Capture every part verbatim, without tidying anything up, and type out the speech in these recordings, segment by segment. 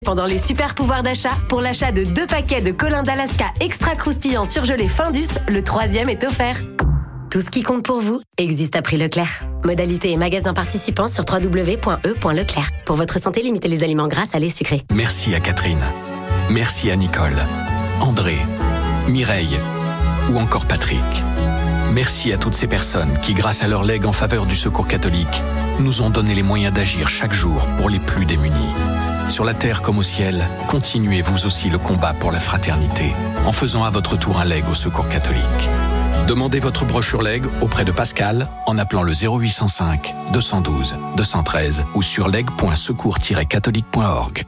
Pendant les super pouvoirs d'achat, pour l'achat de deux paquets de Colin d'Alaska extra croustillant surgelé Findus, le troisième est offert. Tout ce qui compte pour vous existe à prix Leclerc. Modalité et magasins participants sur w w w point e point leclerc. Pour votre santé, limitez les aliments gras, salés, sucrés. Merci à Catherine. Merci à Nicole, André, Mireille ou encore Patrick. Merci à toutes ces personnes qui, grâce à leur legs en faveur du Secours catholique, nous ont donné les moyens d'agir chaque jour pour les plus démunis. Sur la terre comme au ciel, continuez vous aussi le combat pour la fraternité en faisant à votre tour un leg au Secours catholique. Demandez votre brochure leg auprès de Pascal en appelant le zéro huit cent cinq, deux cent douze, deux cent treize ou sur leg point secours tiret catholique point org.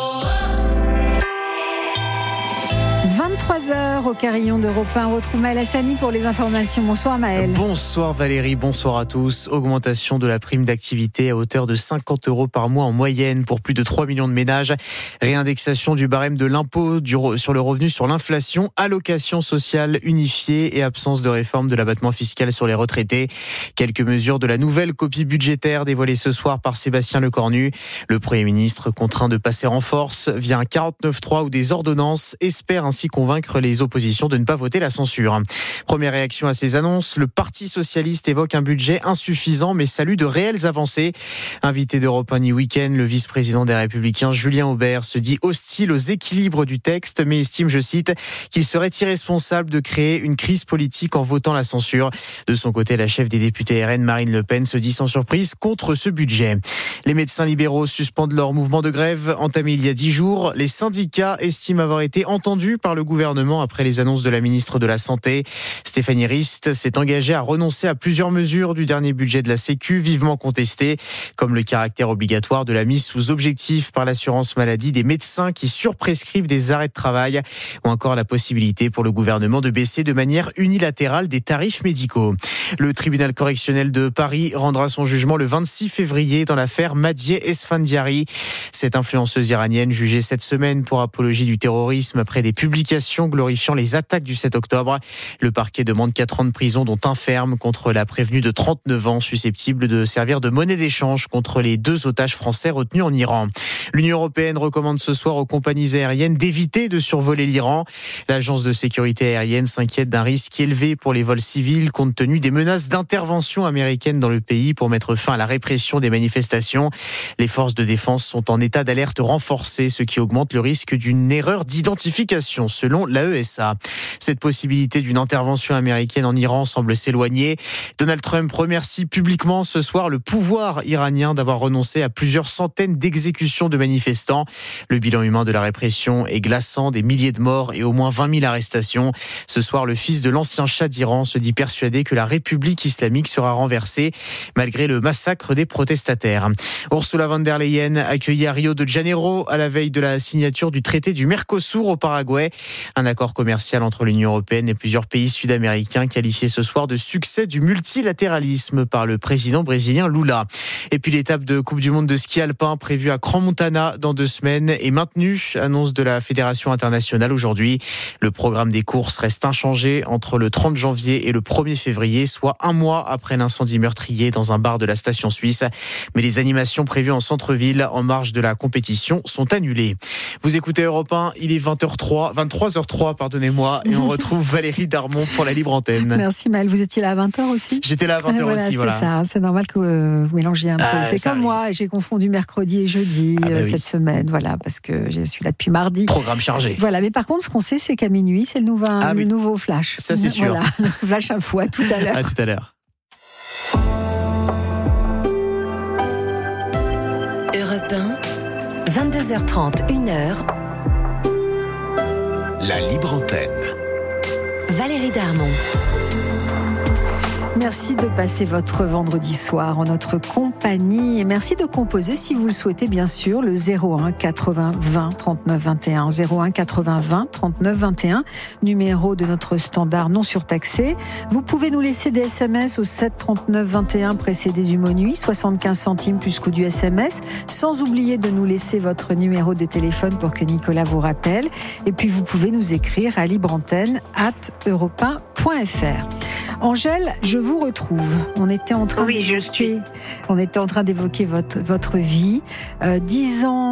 vingt-trois heures au Carillon d'Europe un. On retrouve Maël Hassani pour les informations. Bonsoir Maël. Bonsoir Valérie, bonsour à tous. Augmentation de la prime d'activité à hauteur de cinquante euros par mois en moyenne pour plus de trois millions de ménages. Réindexation du barème de l'impôt sur le revenu sur l'inflation, allocation sociale unifiée et absence de réforme de l'abattement fiscal sur les retraités. Quelques mesures de la nouvelle copie budgétaire dévoilée ce soir par Sébastien Lecornu. Le Premier ministre, contraint de passer en force via un quarante-neuf trois ou des ordonnances, espère ainsi convaincre les oppositions de ne pas voter la censure. Première réaction à ces annonces, le Parti socialiste évoque un budget insuffisant mais salue de réelles avancées. Invité d'Europe un e-week-end, le vice-président des Républicains Julien Aubert se dit hostile aux équilibres du texte mais estime, je cite, qu'il serait irresponsable de créer une crise politique en votant la censure. De son côté, la chef des députés R N, Marine Le Pen, se dit sans surprise contre ce budget. Les médecins libéraux suspendent leur mouvement de grève entamé il y a dix jours. Les syndicats estiment avoir été entendus par le gouvernement après les annonces de la ministre de la Santé. Stéphanie Rist s'est engagée à renoncer à plusieurs mesures du dernier budget de la Sécu, vivement contestées, comme le caractère obligatoire de la mise sous objectif par l'assurance maladie des médecins qui surprescrivent des arrêts de travail, ou encore la possibilité pour le gouvernement de baisser de manière unilatérale des tarifs médicaux. Le tribunal correctionnel de Paris rendra son jugement le vingt-six février dans l'affaire Madieh Esfandiari. Cette influenceuse iranienne jugée cette semaine pour apologie du terrorisme après des publications glorifiant les attaques du sept octobre. Le parquet demande quatre ans de prison, dont un ferme, contre la prévenue de trente-neuf ans, susceptible de servir de monnaie d'échange contre les deux otages français retenus en Iran. L'Union européenne recommande ce soir aux compagnies aériennes d'éviter de survoler l'Iran. L'agence de sécurité aérienne s'inquiète d'un risque élevé pour les vols civils compte tenu des menaces d'intervention américaine dans le pays pour mettre fin à la répression des manifestations. Les forces de défense sont en état d'alerte renforcée, ce qui augmente le risque d'une erreur d'identification, selon l'A E S A. Cette possibilité d'une intervention américaine en Iran semble s'éloigner. Donald Trump remercie publiquement ce soir le pouvoir iranien d'avoir renoncé à plusieurs centaines d'exécutions de manifestants. Le bilan humain de la répression est glaçant, des milliers de morts et au moins vingt mille arrestations. Ce soir, le fils de l'ancien Shah d'Iran se dit persuadé que la République islamique sera renversée, malgré le massacre des protestataires. Ursula von der Leyen accueillie à Rio de Janeiro à la veille de la signature du traité du Mercosur au Paraguay. Un accord commercial entre l'Union européenne et plusieurs pays sud-américains qualifié ce soir de succès du multilatéralisme par le président brésilien Lula. Et puis l'étape de Coupe du Monde de ski alpin prévue à Crans-Montana dans deux semaines est maintenue, annonce de la Fédération internationale aujourd'hui. Le programme des courses reste inchangé entre le trente janvier et le premier février, soit un mois après l'incendie meurtrier dans un bar de la station suisse. Mais les animations prévues en centre-ville en marge de la compétition sont annulées. Vous écoutez Europe un, il est vingt heures trois, vingt-trois heures trois, pardonnez-moi, et on retrouve Valérie Darmon pour la libre antenne. Merci Maël, vous étiez là à vingt heures aussi ? J'étais là à vingt heures voilà, aussi, c'est voilà. C'est ça, c'est normal que euh, vous mélangiez un peu. Ah, c'est comme arrive. moi, j'ai confondu mercredi et jeudi ah bah euh, oui. cette semaine, voilà, parce que je suis là depuis mardi. Programme chargé. Voilà, mais par contre, ce qu'on sait, c'est qu'à minuit, c'est le nouveau, Ah le oui. nouveau flash. Ça, c'est sûr. Voilà, le flash info, à tout à l'heure. À tout à l'heure. Europe un, vingt-deux heures trente, une heure. La libre antenne. Valérie Darmon. Merci de passer votre vendredi soir en notre compagnie et merci de composer si vous le souhaitez bien sûr le zéro un quatre-vingts vingt trente-neuf vingt et un zéro un quatre-vingts vingt trente-neuf vingt et un, numéro de notre standard non surtaxé. Vous pouvez nous laisser des S M S au sept trente-neuf vingt et un précédé du mot nuit, soixante-quinze centimes plus coût du S M S, sans oublier de nous laisser votre numéro de téléphone pour que Nicolas vous rappelle. Et puis vous pouvez nous écrire à libreantenne arobase europe un point f r. Angèle, je vous retrouve. On était en train oui, d'évoquer, on était en train d'évoquer votre votre vie. Euh, dix ans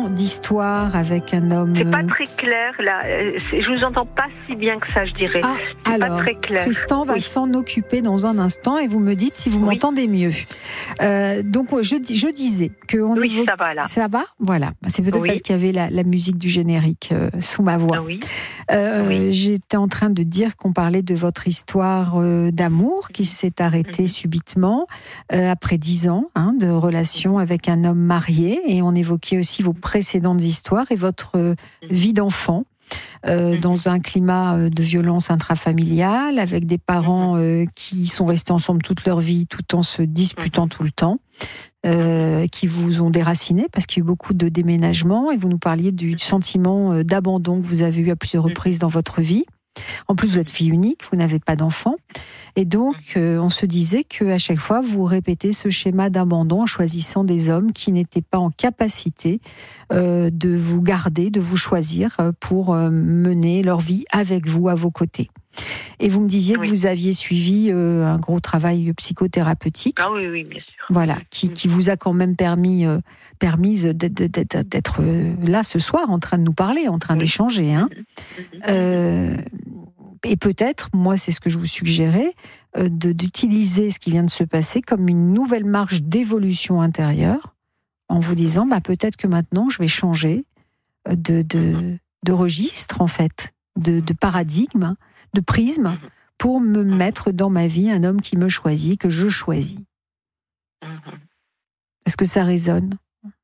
ans d'histoire avec un homme... C'est pas très clair, là. C'est, je vous entends pas si bien que ça, je dirais. Ah, c'est alors, pas très clair. Tristan va oui. s'en occuper dans un instant et vous me dites si vous oui. m'entendez mieux. Euh, donc, je, je disais que... On oui, évoque... ça va, là. Ça va ? Voilà. C'est peut-être oui. parce qu'il y avait la, la musique du générique euh, sous ma voix. Ah, oui. Euh, oui. J'étais en train de dire qu'on parlait de votre histoire euh, d'amour qui s'est arrêtée mmh. subitement euh, après dix ans hein, de relation avec un homme marié, et on évoquait aussi vos précédentes histoires et votre euh, vie d'enfant euh, mmh. dans un climat de violence intrafamiliale avec des parents euh, qui sont restés ensemble toute leur vie tout en se disputant mmh. tout le temps. Euh, qui vous ont déraciné parce qu'il y a eu beaucoup de déménagements, et vous nous parliez du sentiment d'abandon que vous avez eu à plusieurs reprises dans votre vie. En plus, vous êtes fille unique, vous n'avez pas d'enfant, et donc euh, on se disait qu'à chaque fois vous répétez ce schéma d'abandon en choisissant des hommes qui n'étaient pas en capacité euh, de vous garder, de vous choisir pour euh, mener leur vie avec vous à vos côtés. Et vous me disiez oui. que vous aviez suivi euh, un gros travail psychothérapeutique. Ah oui, oui, bien sûr. Voilà, qui, qui vous a quand même permis, euh, permis d'être, d'être là ce soir en train de nous parler, en train oui. d'échanger. Hein. Euh, et peut-être, moi c'est ce que je vous suggérais, euh, de, d'utiliser ce qui vient de se passer comme une nouvelle marche d'évolution intérieure, en vous disant bah, peut-être que maintenant je vais changer de, de, de registre en fait, de, de paradigme, de prisme, pour me mettre dans ma vie un homme qui me choisit, que je choisis. Est-ce que ça résonne, Angèle ?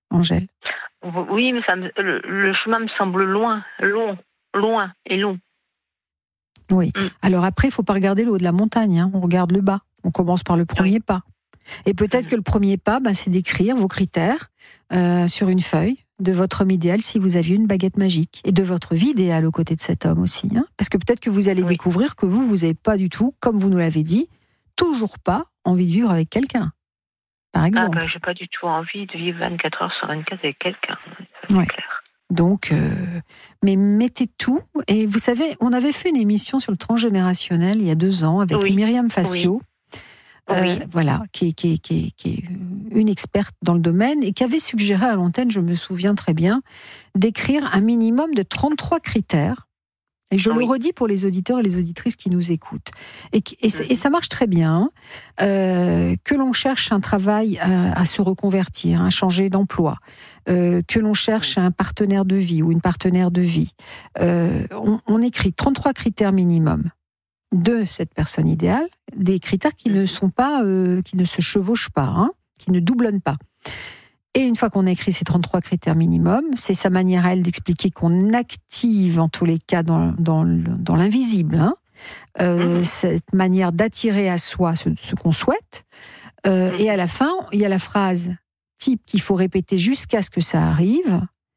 Oui, mais ça me, le, le chemin me semble loin, long, loin et long. Oui. Mm. Alors après, il ne faut pas regarder le haut de la montagne, hein. On regarde le bas. On commence par le premier oui. pas. Et peut-être mm. que le premier pas, bah, c'est d'écrire vos critères euh, sur une feuille de votre homme idéal si vous aviez une baguette magique, et de votre vie idéale aux côtés de cet homme aussi. Hein. Parce que peut-être que vous allez oui. découvrir que vous, vous n'avez pas du tout, comme vous nous l'avez dit, toujours pas envie de vivre avec quelqu'un. Par exemple. Ah ben, j'ai pas du tout envie de vivre vingt-quatre heures sur vingt-quatre avec quelqu'un. Ça, c'est ouais. clair. Donc, euh, mais mettez tout. Et vous savez, on avait fait une émission sur le transgénérationnel il y a deux ans avec oui. Myriam Facio. Oui. Euh, oui. Voilà, qui, qui, qui, qui est une experte dans le domaine et qui avait suggéré à l'antenne, je me souviens très bien, d'écrire un minimum de trente-trois critères. Et je oui. le redis pour les auditeurs et les auditrices qui nous écoutent. Et, et, mmh. et ça marche très bien, euh, que l'on cherche un travail à, à se reconvertir, à changer d'emploi, euh, que l'on cherche un partenaire de vie ou une partenaire de vie. Euh, on, on écrit trente-trois critères minimum de cette personne idéale, des critères qui ne sont pas, euh, qui ne se chevauchent pas, hein, qui ne doublonnent pas. Et une fois qu'on a écrit ces trente-trois critères minimum, c'est sa manière à elle d'expliquer qu'on active en tous les cas dans, dans, dans l'invisible, hein, euh, mmh. cette manière d'attirer à soi ce, ce qu'on souhaite. Euh, mmh. Et à la fin, il y a la phrase type qu'il faut répéter jusqu'à ce que ça arrive.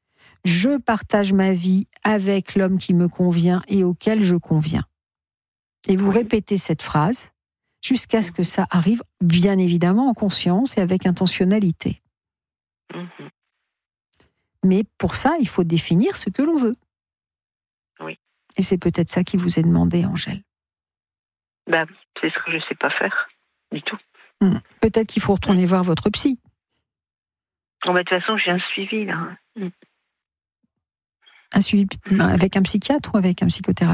Je partage ma vie avec l'homme qui me convient et auquel je conviens. Et vous oui. répétez cette phrase jusqu'à ce que ça arrive, bien évidemment en conscience et avec intentionnalité. Mmh. Mais pour ça, il faut définir ce que l'on veut. Oui. Et c'est peut-être ça qui vous est demandé, Angèle. Bah, c'est ce que je ne sais pas faire, du tout. Mmh. Peut-être qu'il faut retourner mmh. voir votre psy. Bon, bah, de toute façon, j'ai un suivi, là. Mmh. Un suivi mmh. avec un psychiatre ou avec un psychothérapeute ?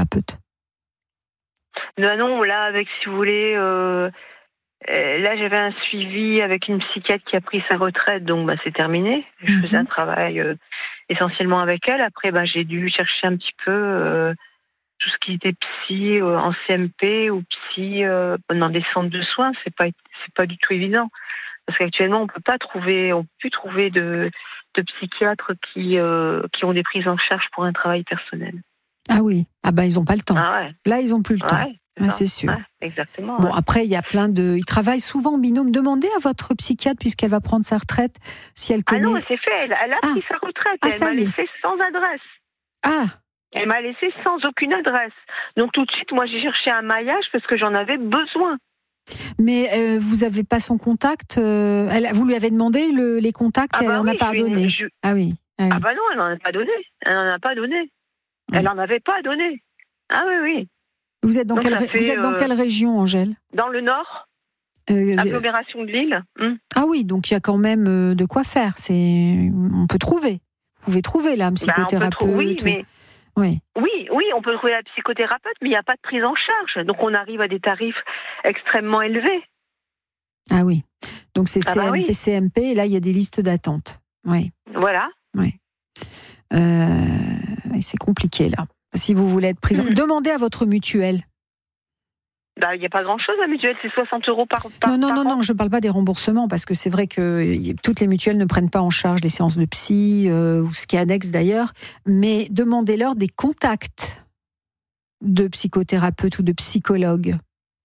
Non, non, là, avec, si vous voulez... Euh... Là, j'avais un suivi avec une psychiatre qui a pris sa retraite, donc bah, c'est terminé. Je mm-hmm. faisais un travail euh, essentiellement avec elle. Après, bah, j'ai dû chercher un petit peu euh, tout ce qui était psy euh, en C M P ou psy euh, dans des centres de soins. C'est pas, c'est pas du tout évident. Parce qu'actuellement, on peut pas trouver, on peut plus trouver de, de psychiatres qui, euh, qui ont des prises en charge pour un travail personnel. Ah oui, ah ben ils ont pas le temps. Ah ouais. Là, ils ont plus le temps. Ouais. Ah, c'est sûr. Ouais, exactement. Bon, ouais. après, il y a plein de... Ils travaillent souvent en binôme. Demandez à votre psychiatre, puisqu'elle va prendre sa retraite, si elle connaît... Ah non, c'est fait. Elle, elle a ah. pris sa retraite. Ah, elle m'a laissé sans adresse. Ah. Elle m'a laissé sans aucune adresse. Donc tout de suite, moi, j'ai cherché un maillage parce que j'en avais besoin. Mais euh, vous n'avez pas son contact euh, elle, vous lui avez demandé le, les contacts ah et bah elle n'en oui, a pas donné. Je... Ah oui. Ah, oui. Ah bah non, elle n'en a pas donné. Elle n'en a pas donné. Oui. Elle n'en avait pas donné. Ah oui, oui. Vous êtes dans, quelle, fait, vous êtes dans euh, quelle région, Angèle ? Dans le nord, euh, agglomération de Lille. Hum. Ah oui, donc il y a quand même euh, de quoi faire. C'est... On peut trouver. pouvez trouver là un psychothérapeute. Bah, on peut trou- oui, ou... mais oui. oui, oui, on peut trouver la psychothérapeute, mais il n'y a pas de prise en charge. Donc on arrive à des tarifs extrêmement élevés. Ah oui. Donc c'est ah bah C M P, oui. C M P, et là il y a des listes d'attente. Oui. Voilà. Oui. Euh, et c'est compliqué là. Si vous voulez être pris en... Mmh. Demandez à votre mutuelle. Bah, il n'y a pas grand-chose, la mutuelle, c'est soixante euros par, par Non, non, par non, an. non, je ne parle pas des remboursements, parce que c'est vrai que toutes les mutuelles ne prennent pas en charge les séances de psy, euh, ou ce qui est annexe d'ailleurs, mais demandez-leur des contacts de psychothérapeutes ou de psychologues.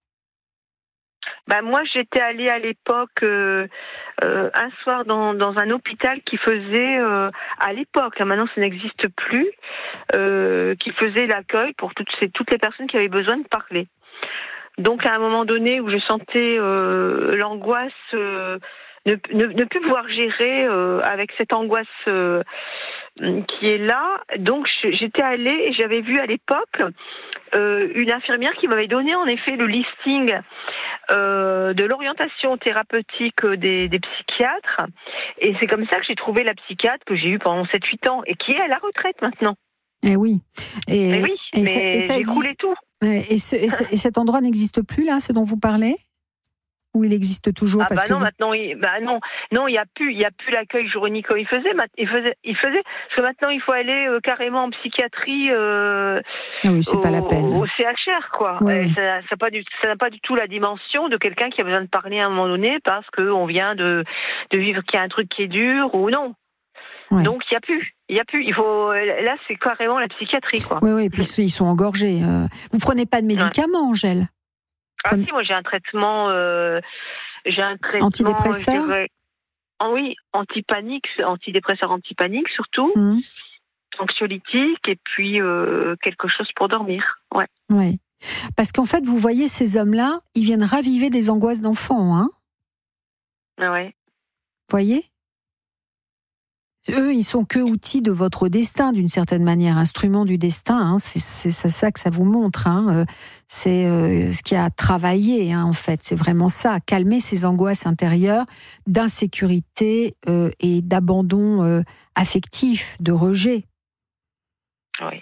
Bah, moi, j'étais allée à l'époque, euh, euh, un soir dans, dans un hôpital qui faisait, euh, à l'époque, hein, maintenant ça n'existe plus, euh, qui faisait l'accueil pour toutes, ces, toutes les personnes qui avaient besoin de parler. Donc, à un moment donné où je sentais euh, l'angoisse, euh, ne, ne, ne plus pouvoir gérer euh, avec cette angoisse euh, qui est là, donc j'étais allée et j'avais vu à l'époque euh, une infirmière qui m'avait donné en effet le listing euh, de l'orientation thérapeutique des, des psychiatres. Et c'est comme ça que j'ai trouvé la psychiatre que j'ai eue pendant sept huit ans et qui est à la retraite maintenant. Eh oui. Et, mais oui, et mais ça, et ça j'ai existe... coulé tout. Et, ce, et, ce, et cet endroit n'existe plus, là, ce dont vous parlez ? Ou il existe toujours Ah parce bah que non, vous... maintenant, il, bah non, non, il y a plus, il y a plus l'accueil journalier comme il faisait. Il faisait, il faisait, parce que maintenant il faut aller euh, carrément en psychiatrie. Euh, ah oui, c'est au, pas la peine. Au C H R, quoi. Oui, Et oui. ça, ça n'a pas du, ça n'a pas du tout la dimension de quelqu'un qui a besoin de parler à un moment donné parce qu'on vient de, de vivre qu'il y a un truc qui est dur ou non. Ouais. Donc il y a plus, il y a plus. Il faut, là, c'est carrément la psychiatrie, quoi. Oui, oui. Et puis ils sont engorgés. Euh... Vous prenez pas de médicaments, ouais. Angèle ? Ah Prenez... si, moi j'ai un traitement. Euh... J'ai un traitement antidépresseur dirais, oh oui, antipanique, antidépresseur antipanique surtout, mmh. anxiolytique et puis euh, quelque chose pour dormir. Ouais. Ouais. Parce qu'en fait, vous voyez ces hommes-là, ils viennent raviver des angoisses d'enfants, hein. Ouais. Vous voyez ? Eux, ils sont que outils de votre destin, d'une certaine manière, instruments du destin. Hein. C'est, c'est ça que ça vous montre. Hein. C'est euh, ce qui a travaillé, hein, en fait. C'est vraiment ça, calmer ces angoisses intérieures d'insécurité euh, et d'abandon euh, affectif, de rejet. Oui.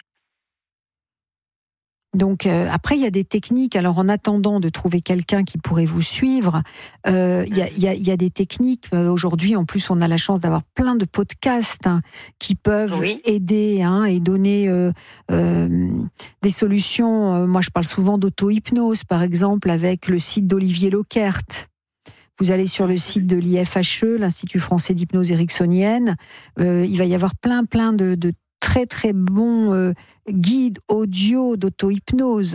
Donc euh, après, il y a des techniques. Alors en attendant de trouver quelqu'un qui pourrait vous suivre, euh, il y a, y a, y a des techniques. Euh, aujourd'hui, en plus, on a la chance d'avoir plein de podcasts hein, qui peuvent oui. aider hein, et donner euh, euh, des solutions. Euh, moi, je parle souvent d'auto-hypnose, par exemple, avec le site d'Olivier Lockert. Vous allez sur le site de l'I F H E, l'Institut français d'hypnose ericksonienne. Euh, il va y avoir plein, plein de, de très très bon euh, guide audio d'auto-hypnose,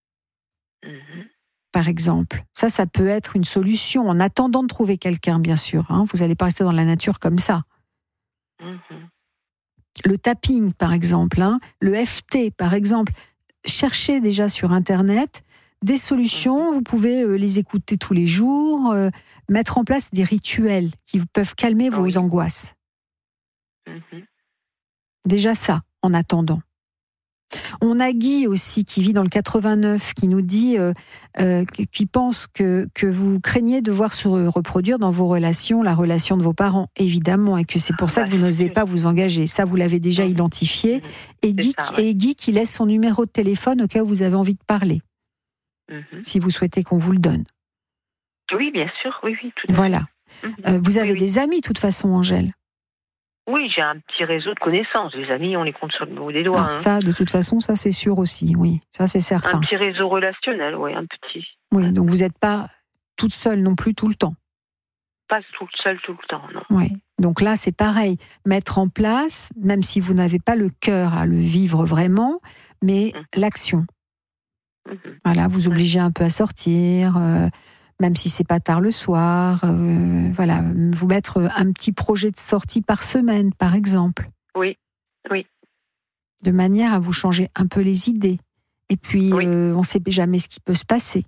mmh. par exemple. Ça, ça peut être une solution en attendant de trouver quelqu'un, bien sûr. Hein. Vous n'allez pas rester dans la nature comme ça. Mmh. Le tapping, par exemple, hein. Le F T, par exemple. Cherchez déjà sur Internet des solutions. Mmh. Vous pouvez euh, les écouter tous les jours, euh, mettre en place des rituels qui peuvent calmer vos oui. angoisses. Mmh. Déjà ça, en attendant. On a Guy aussi qui vit dans le quatre-vingt-neuf, qui nous dit, euh, euh, qui pense que, que vous craignez de voir se reproduire dans vos relations la relation de vos parents, évidemment, et que c'est pour ça que vous n'osez pas vous engager. Ça, vous l'avez déjà identifié. Et Guy, ça, ouais. et Guy qui laisse son numéro de téléphone au cas où vous avez envie de parler, mm-hmm. si vous souhaitez qu'on vous le donne. Oui, bien sûr, oui, oui. Tout à voilà. fait. Euh, vous avez oui, des oui. amis, de toute façon, Angèle. Oui, j'ai un petit réseau de connaissances. Les amis, on les compte sur le bout des doigts. Ah, hein. Ça, de toute façon, ça c'est sûr aussi, oui. Ça c'est certain. Un petit réseau relationnel, oui, un petit. Oui, donc vous n'êtes pas toute seule non plus tout le temps. Pas toute seule tout le temps, non. Oui, donc là c'est pareil. Mettre en place, même si vous n'avez pas le cœur à le vivre vraiment, mais mmh. l'action. Mmh. Voilà, vous obligez un peu à sortir... Euh, même si c'est pas tard le soir, euh, voilà, vous mettre un petit projet de sortie par semaine, par exemple. Oui, oui. De manière à vous changer un peu les idées. Et puis, oui. euh, on ne sait jamais ce qui peut se passer.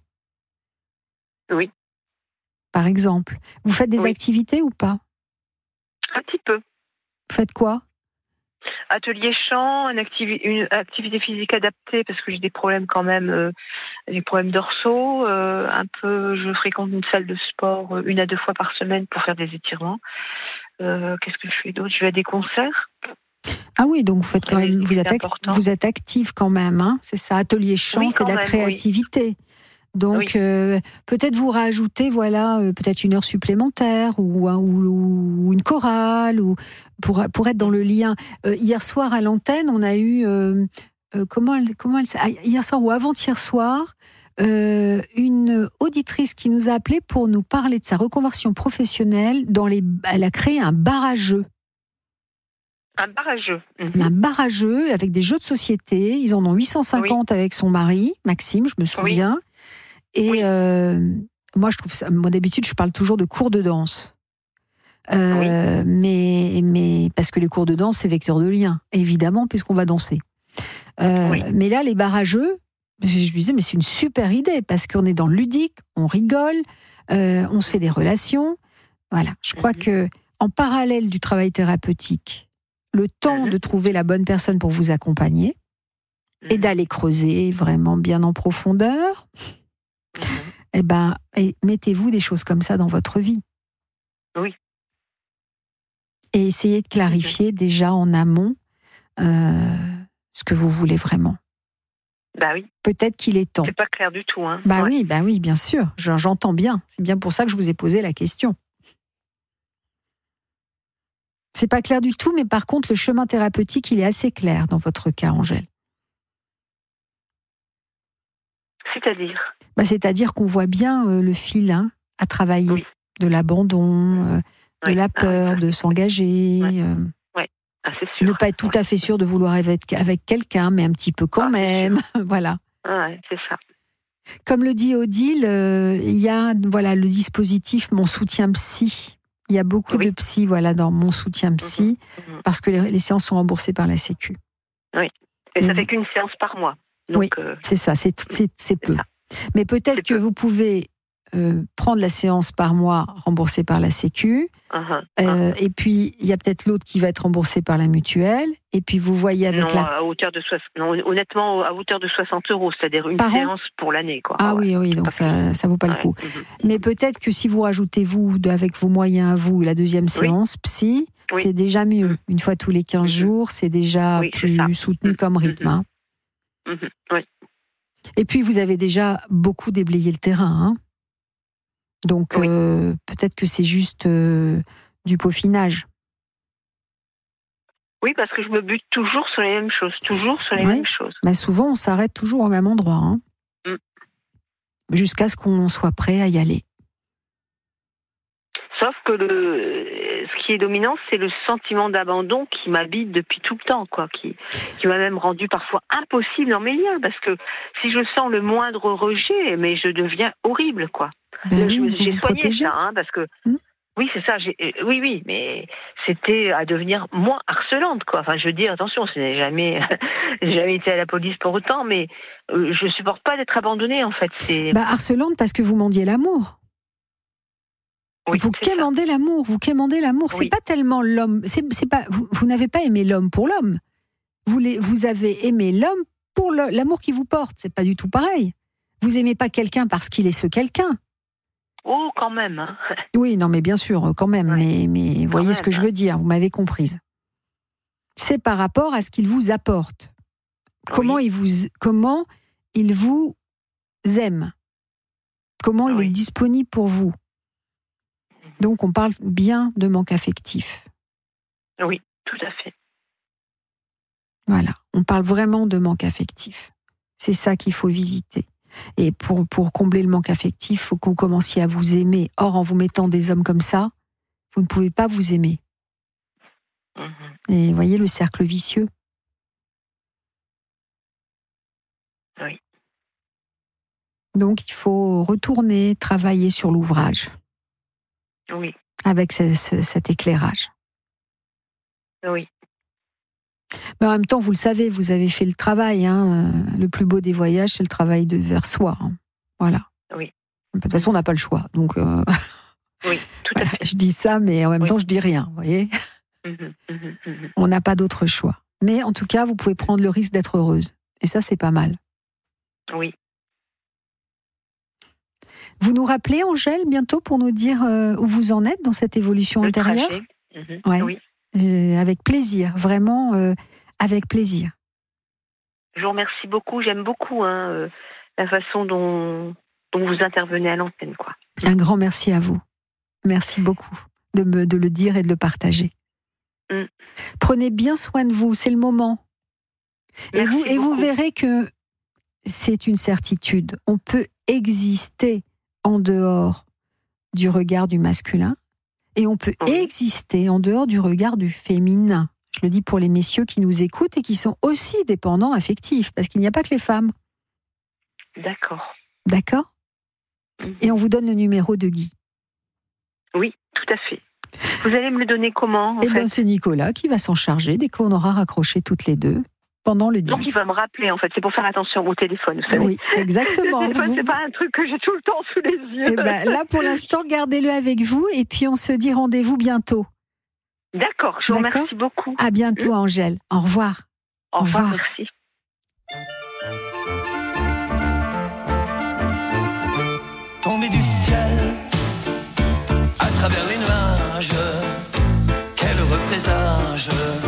Oui. Par exemple. Vous faites des oui. activités ou pas ? Un petit peu. Vous faites quoi ? Atelier chant, une, activi- une activité physique adaptée parce que j'ai des problèmes quand même, euh, des problèmes dorsaux. Euh, un peu, je fréquente une salle de sport euh, une à deux fois par semaine pour faire des étirements. Euh, qu'est-ce que je fais d'autre ? Je vais à des concerts. Ah oui, donc vous faites quand Oui, même, vous c'est êtes, ac- important. vous êtes active quand même, hein, c'est ça. Atelier chant, Oui, c'est quand de la même, créativité. Donc Oui. euh, peut-être vous rajoutez, voilà, euh, peut-être une heure supplémentaire ou, hein, ou, ou une chorale ou pour pour être dans le lien. Euh, hier soir à l'antenne, on a eu euh, euh, comment elle, comment elle, ah, hier soir ou avant-hier soir. Euh, une auditrice qui nous a appelé pour nous parler de sa reconversion professionnelle. Dans les, elle a créé un bar à jeux. Un barrageux. Mhm. Un bar à jeux avec des jeux de société. Ils en ont huit cent cinquante Oui. avec son mari, Maxime, je me souviens. Et Oui. euh, moi, je trouve ça. Moi, d'habitude, je parle toujours de cours de danse. Euh, Oui. mais, mais parce que les cours de danse, c'est vecteur de lien, évidemment, puisqu'on va danser. Euh, Oui. Mais là, les bars à jeux, je, je lui disais, mais c'est une super idée parce qu'on est dans le ludique, on rigole, euh, on se fait des relations. Voilà. Je crois Mhm. que en parallèle du travail thérapeutique, le temps Mhm. de trouver la bonne personne pour vous accompagner et Mhm. d'aller creuser vraiment bien en profondeur, Mhm. eh ben, et mettez-vous des choses comme ça dans votre vie. Oui. Et essayez de clarifier déjà en amont euh, ce que vous voulez vraiment. Bah oui. Peut-être qu'il est temps. C'est pas clair du tout, hein. Bah Ouais. oui, bah oui, bien sûr. Je- J'entends bien. C'est bien pour ça que je vous ai posé la question. C'est pas clair du tout, mais par contre, le chemin thérapeutique, il est assez clair dans votre cas, Angèle. C'est-à-dire. Bah, c'est-à-dire qu'on voit bien euh, le fil hein, à travailler, Oui. de l'abandon, euh, de Oui. la Ah oui, peur, ça, de c'est- s'engager, Ouais. euh, Ah, c'est sûr. ne pas être tout à fait sûr de vouloir être avec quelqu'un, mais un petit peu quand Ah, c'est même. Voilà. Ah, ouais, c'est ça. Comme le dit Odile, euh, il y a voilà le dispositif Mon soutien psy. Il y a beaucoup Oui. de psy voilà dans Mon soutien psy Mhm. parce que les, les séances sont remboursées par la Sécu. Et Et ça vous- fait qu'une séance par mois. Donc, Oui. euh, C'est ça, c'est c'est, c'est peu. ça. Mais peut-être C'est que peu. vous pouvez euh, prendre la séance par mois remboursée par la Sécu. uh-huh, Euh, et puis, il y a peut-être l'autre qui va être remboursé par la mutuelle. Et puis, vous voyez avec non, la... à hauteur de soix- non, honnêtement, à hauteur de soixante euros, c'est-à-dire une Par an séance pour l'année, quoi. Ah ouais. oui, oui, donc pas ça ça vaut pas le Ouais. coup. Mhm. Mais peut-être que si vous rajoutez, vous, de- avec vos moyens à vous, la deuxième séance psy, Oui. c'est déjà mieux. Mhm. Une fois tous les quinze Mhm. jours, c'est déjà Oui, c'est plus ça. soutenu Mhm. comme rythme. Mhm. hein. Mhm. Oui. Et puis, vous avez déjà beaucoup déblayé le terrain. hein. Donc, Oui. euh, peut-être que c'est juste euh, du peaufinage. Oui, parce que je me bute toujours sur les mêmes choses, toujours sur les Oui. mêmes choses. Bah, souvent, on s'arrête toujours au même endroit. hein. Mm. Jusqu'à ce qu'on soit prêt à y aller. Sauf que le, ce qui est dominant, c'est le sentiment d'abandon qui m'habite depuis tout le temps, quoi, qui, qui m'a même rendu parfois impossible dans mes liens, parce que si je sens le moindre rejet, mais je deviens horrible, quoi. Ben Là, oui, je me- vous j'ai vous soigné protégez. ça, hein, parce que Hmm. oui, c'est ça. J'ai, euh, oui, oui, mais c'était à devenir moins harcelante, quoi. Enfin, je veux dire, attention, ce n'est jamais, j'ai jamais été à la police pour autant, mais euh, je supporte pas d'être abandonnée, en fait. C'est Bah, harcelante parce que vous mendiez l'amour. oui, vous c'est ça. quémandez l'amour, vous quémandez l'amour. C'est Oui. pas tellement l'homme. C'est, c'est pas. Vous, vous n'avez pas aimé l'homme pour l'homme. Vous, les, vous avez aimé l'homme pour le- l'amour qu'il vous porte. C'est pas du tout pareil. Vous aimez pas quelqu'un parce qu'il est ce quelqu'un. Oh, quand même. Hein. Oui, non, mais bien sûr, quand même. Ouais. Mais, mais vous voyez Quand ce que même, je veux dire. Vous m'avez comprise. C'est par rapport à ce qu'il vous apporte. Comment Oui. il vous, comment il vous aime. Comment il Oui. est disponible pour vous. Donc, on parle bien de manque affectif. Oui, tout à fait. Voilà, on parle vraiment de manque affectif. C'est ça qu'il faut visiter. Et pour, pour combler le manque affectif, il faut que vous commenciez à vous aimer. Or, en vous mettant des hommes comme ça, vous ne pouvez pas vous aimer. Mhm. Et vous voyez le cercle vicieux. Oui. Donc, il faut retourner, travailler sur l'ouvrage Oui, avec ce- ce- cet éclairage. oui. Mais en même temps, vous le savez, vous avez fait le travail. Hein. Le plus beau des voyages, c'est le travail de vers soi. hein. Voilà. Oui. De toute façon, on n'a pas le choix. Donc, euh, Oui, tout à voilà, fait. je dis ça, mais en même Oui. temps, je dis rien. Vous voyez, Mhm, mhm, mhm. on n'a pas d'autre choix. Mais en tout cas, vous pouvez prendre le risque d'être heureuse. Et ça, c'est pas mal. Oui. Vous nous rappelez, Angèle, bientôt pour nous dire euh, où vous en êtes dans cette évolution Le intérieure. trajet. Mhm. Ouais. Oui. Euh, avec plaisir, vraiment euh, avec plaisir. Je vous remercie beaucoup. J'aime beaucoup hein, euh, la façon dont, dont vous intervenez à l'antenne, quoi. Un grand merci à vous. Merci beaucoup de, me, de le dire et de le partager. Mm. Prenez bien soin de vous, c'est le moment. Et vous, et vous verrez que c'est une certitude. On peut exister en dehors du regard du masculin et on peut oui. exister en dehors du regard du féminin. Je le dis pour les messieurs qui nous écoutent et qui sont aussi dépendants affectifs, parce qu'il n'y a pas que les femmes. D'accord. D'accord ? Mm-hmm. Et on vous donne le numéro de Guy. Oui, tout à fait. Vous allez me le donner comment en Eh fait bien, c'est Nicolas qui va s'en charger dès qu'on aura raccroché toutes les deux pendant le disque. Donc, il va me rappeler, en fait. C'est pour faire attention au téléphone, vous savez. Oui, exactement. Le téléphone, vous... c'est pas un truc que j'ai tout le temps sous les yeux. Eh ben, là, pour l'instant, gardez-le avec vous et puis on se dit rendez-vous bientôt. D'accord, je vous D'accord. remercie beaucoup. À bientôt, mmh. Angèle. Au revoir. Au, Au revoir, revoir, merci. Tombé du ciel, à travers les nuages, quel heureux présage.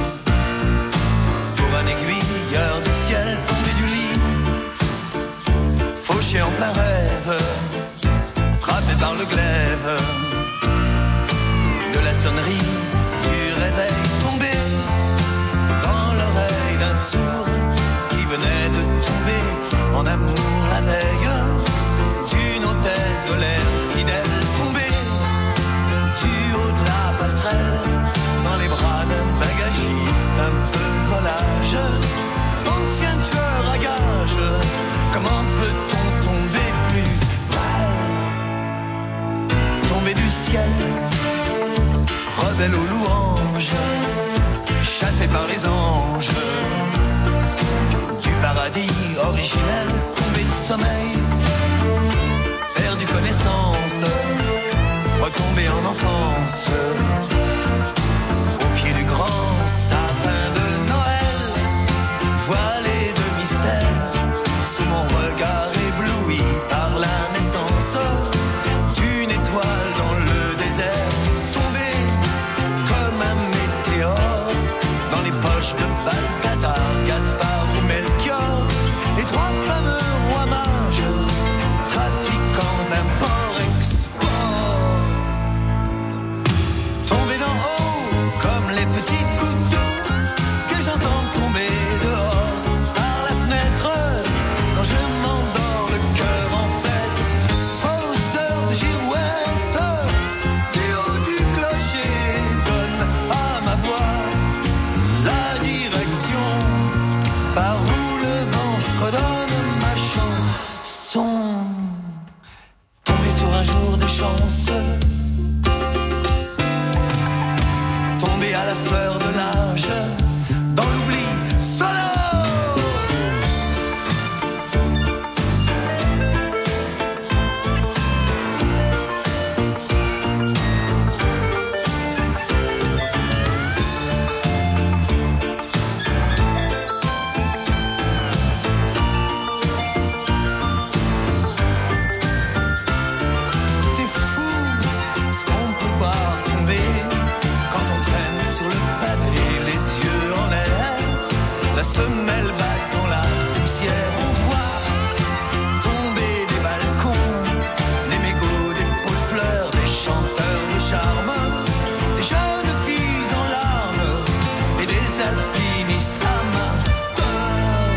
Pour un aiguilleur du ciel, tombé du lit, fauché en plein rêve, frappé par le glaive de la sonnerie du réveil, tombé dans l'oreille d'un sourd qui venait de tomber en amour la veille d'une hôtesse de l'air fidèle, tombé du haut de la passerelle dans les bras d'un bagagiste un peu volage, ancien tueur à gages. Comment peut-on tomber plus bas? Tomber du ciel, rebelle aux louanges, chassé par les anges du paradis originel, tombé de sommeil, perdu connaissance, retombé en enfance, au pied du grand sapin de Noël, voilé de mystère, sous mon regard ébloui par la naissance d'une étoile dans le désert, tombé comme un météore dans les poches de Balthazar, Gaspard ou Melchior, les trois fameux rois mages, trafiquants d'import-export. Tombé d'en haut comme les petits gouttes d'eau que j'entends tomber dehors par la fenêtre quand je m'endors le cœur en fête, aux heures de girouette, du haut du clocher donne à ma voix la direction par où le vent fredonne ma chanson. Tombé sur un jour de chance, tombé à la fleur de l'âge, dans l'oubli sonore. C'est fou ce qu'on peut voir tomber quand on traîne sur le pavé, les yeux en l'air, la semelle battant la poussière. On voit tomber des balcons, des mégots, des pots de fleurs, des chanteurs de charme, des jeunes filles en larmes et des alpinistes amateurs.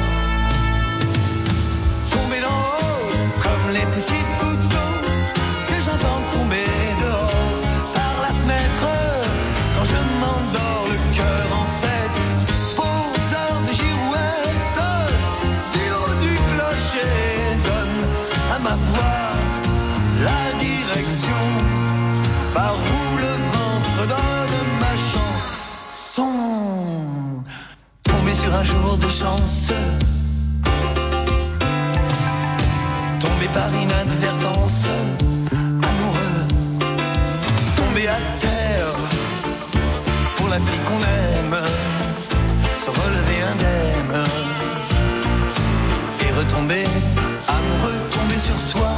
Tomber d'en haut comme les petites gouttes d'eau que j'entends tomber dehors par la fenêtre quand je m'endors le cœur en fête, aux heures de girouette, du haut du clocher donne à ma voix la direction par où le vent fredonne ma chanson. Tombé sur un jour de chance, tombé par inadvertance, amoureux, tombé à terre pour la fille qu'on aime, se relever indemne et retomber amoureux, tomber sur toi,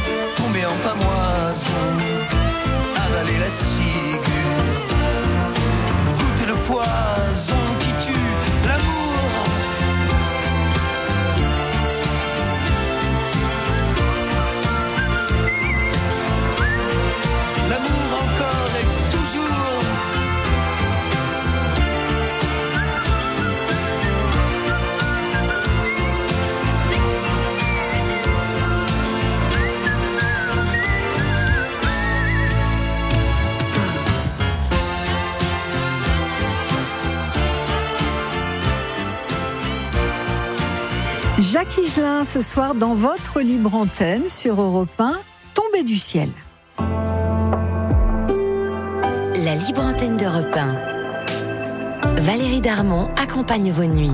tomber en pamoise, avaler la ciguë Jacques Higelin, ce soir dans votre libre antenne sur Europe un, Tombé du ciel. La libre antenne d'Europe un. Valérie Darmon accompagne vos nuits.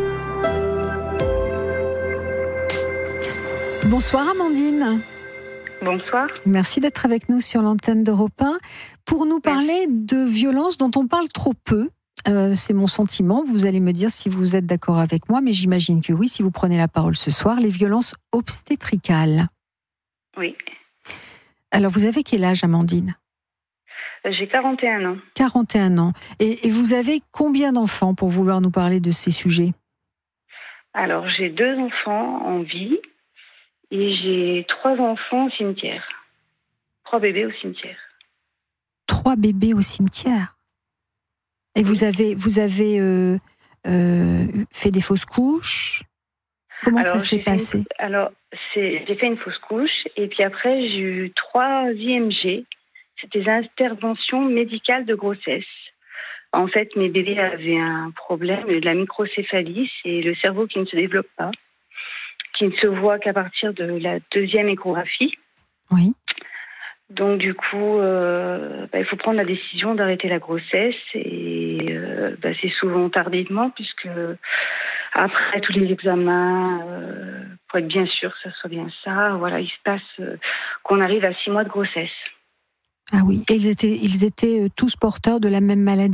Bonsoir Amandine. Bonsoir. Merci d'être avec nous sur l'antenne d'Europe un pour nous parler de violences dont on parle trop peu. Euh, c'est mon sentiment, vous allez me dire si vous êtes d'accord avec moi, mais j'imagine que oui, si vous prenez la parole ce soir, les violences obstétricales. Oui. Alors vous avez quel âge Amandine ? J'ai quarante et un ans. quarante et un ans. Et, et vous avez combien d'enfants pour vouloir nous parler de ces sujets ? Alors j'ai deux enfants en vie et j'ai trois enfants au cimetière. Trois bébés au cimetière. Trois bébés au cimetière ? Et vous avez, vous avez euh, euh, fait des fausses couches ? Comment alors, ça s'est passé ? une, Alors, c'est, j'ai fait une fausse couche et puis après, j'ai eu trois I M G. C'était des interventions médicales de grossesse. En fait, mes bébés avaient un problème de la microcéphalie, c'est le cerveau qui ne se développe pas, qui ne se voit qu'à partir de la deuxième échographie. Oui. Donc du coup, euh, bah, il faut prendre la décision d'arrêter la grossesse et euh, bah, c'est souvent tardivement puisque après tous les examens, euh, pour être bien sûr que ça soit bien ça, voilà, il se passe euh, qu'on arrive à six mois de grossesse. Ah oui, et ils étaient, ils étaient tous porteurs de la même maladie ?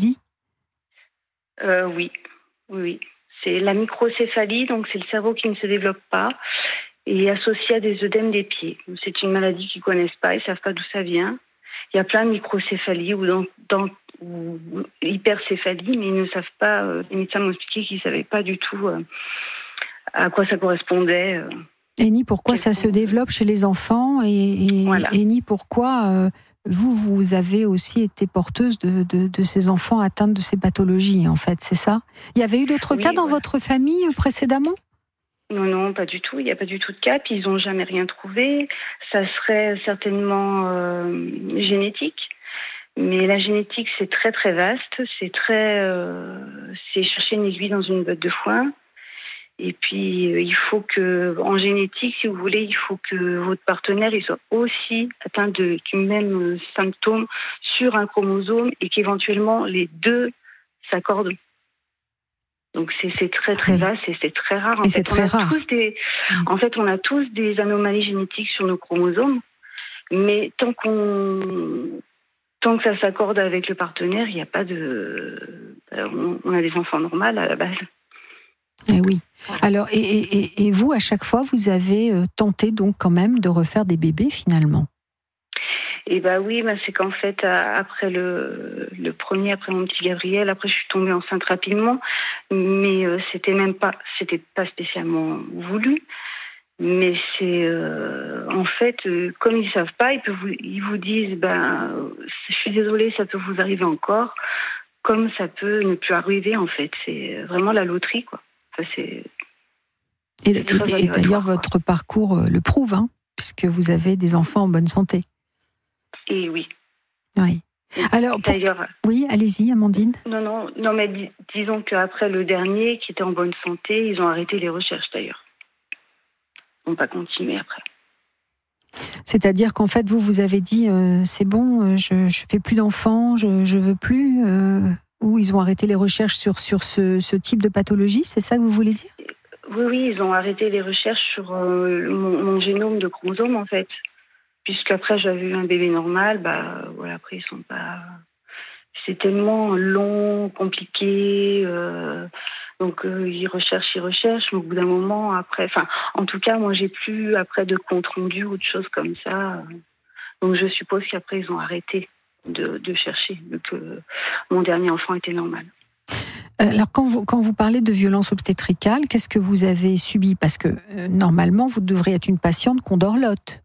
euh, Oui, oui, oui. C'est la microcéphalie, donc c'est le cerveau qui ne se développe pas. Et associé à des œdèmes des pieds. C'est une maladie qu'ils ne connaissent pas, ils ne savent pas d'où ça vient. Il y a plein de microcéphalies ou, dans, dans, ou hypercéphalie, mais ils ne savent pas, euh, les médecins m'ont expliqué qu'ils ne savaient pas du tout euh, à quoi ça correspondait. Euh, et ni pourquoi ça se développe chez les enfants, et, et, voilà. et ni pourquoi euh, vous, vous avez aussi été porteuse de, de, de ces enfants atteints de ces pathologies, en fait, c'est ça ? Il y avait eu d'autres oui, cas dans voilà. votre famille précédemment ? Non, non, pas du tout. Il n'y a pas du tout de cas. Puis ils n'ont jamais rien trouvé. Ça serait certainement euh, génétique. Mais la génétique, c'est très, très vaste. C'est très... Euh, c'est chercher une aiguille dans une botte de foin. Et puis, euh, il faut que... En génétique, si vous voulez, il faut que votre partenaire il soit aussi atteint de, du même symptôme sur un chromosome et qu'éventuellement, les deux s'accordent. Donc c'est, c'est très très oui. vaste et c'est très rare. En et fait, c'est très on a rare. Tous des, oui. En fait, on a tous des anomalies génétiques sur nos chromosomes, mais tant qu'on, tant que ça s'accorde avec le partenaire, il n'y a pas de, on, on a des enfants normaux à la base. Et oui. Alors et, et, et vous, à chaque fois, vous avez tenté donc quand même de refaire des bébés finalement. Et bah oui, bah c'est qu'en fait, après le, le premier, après mon petit Gabriel, après je suis tombée enceinte rapidement, mais euh, c'était même pas, c'était pas spécialement voulu, mais c'est, euh, en fait, euh, comme ils savent pas, ils, peuvent vous, ils vous disent, ben, je suis désolée, ça peut vous arriver encore, comme ça peut ne plus arriver, en fait, c'est vraiment la loterie, quoi. Enfin, c'est, et, c'est et, et d'ailleurs, votre parcours le prouve, hein, puisque vous avez des enfants en bonne santé. Et oui. Oui. Alors, pour... D'ailleurs, oui, allez-y, Amandine. Non, non, non, mais dis, disons qu'après le dernier, qui était en bonne santé, ils ont arrêté les recherches d'ailleurs. Ils n'ont pas continué après. C'est-à-dire qu'en fait, vous, vous avez dit, euh, c'est bon, je ne fais plus d'enfants, je ne veux plus, euh, ou ils ont arrêté les recherches sur, sur ce, ce type de pathologie, c'est ça que vous voulez dire ? Oui, oui, ils ont arrêté les recherches sur euh, mon, mon génome de chromosomes, en fait. Puisqu'après j'avais eu un bébé normal, bah voilà, après ils sont pas. C'est tellement long, compliqué, euh, donc euh, ils recherchent, ils recherchent, mais au bout d'un moment, après, enfin, en tout cas, moi j'ai plus après de compte rendu ou de choses comme ça, donc je suppose qu'après ils ont arrêté de, de chercher, vu que mon dernier enfant était normal. Alors quand vous, quand vous parlez de violence obstétricale, qu'est-ce que vous avez subi ? Parce que euh, normalement, vous devriez être une patiente qu'on dorlote.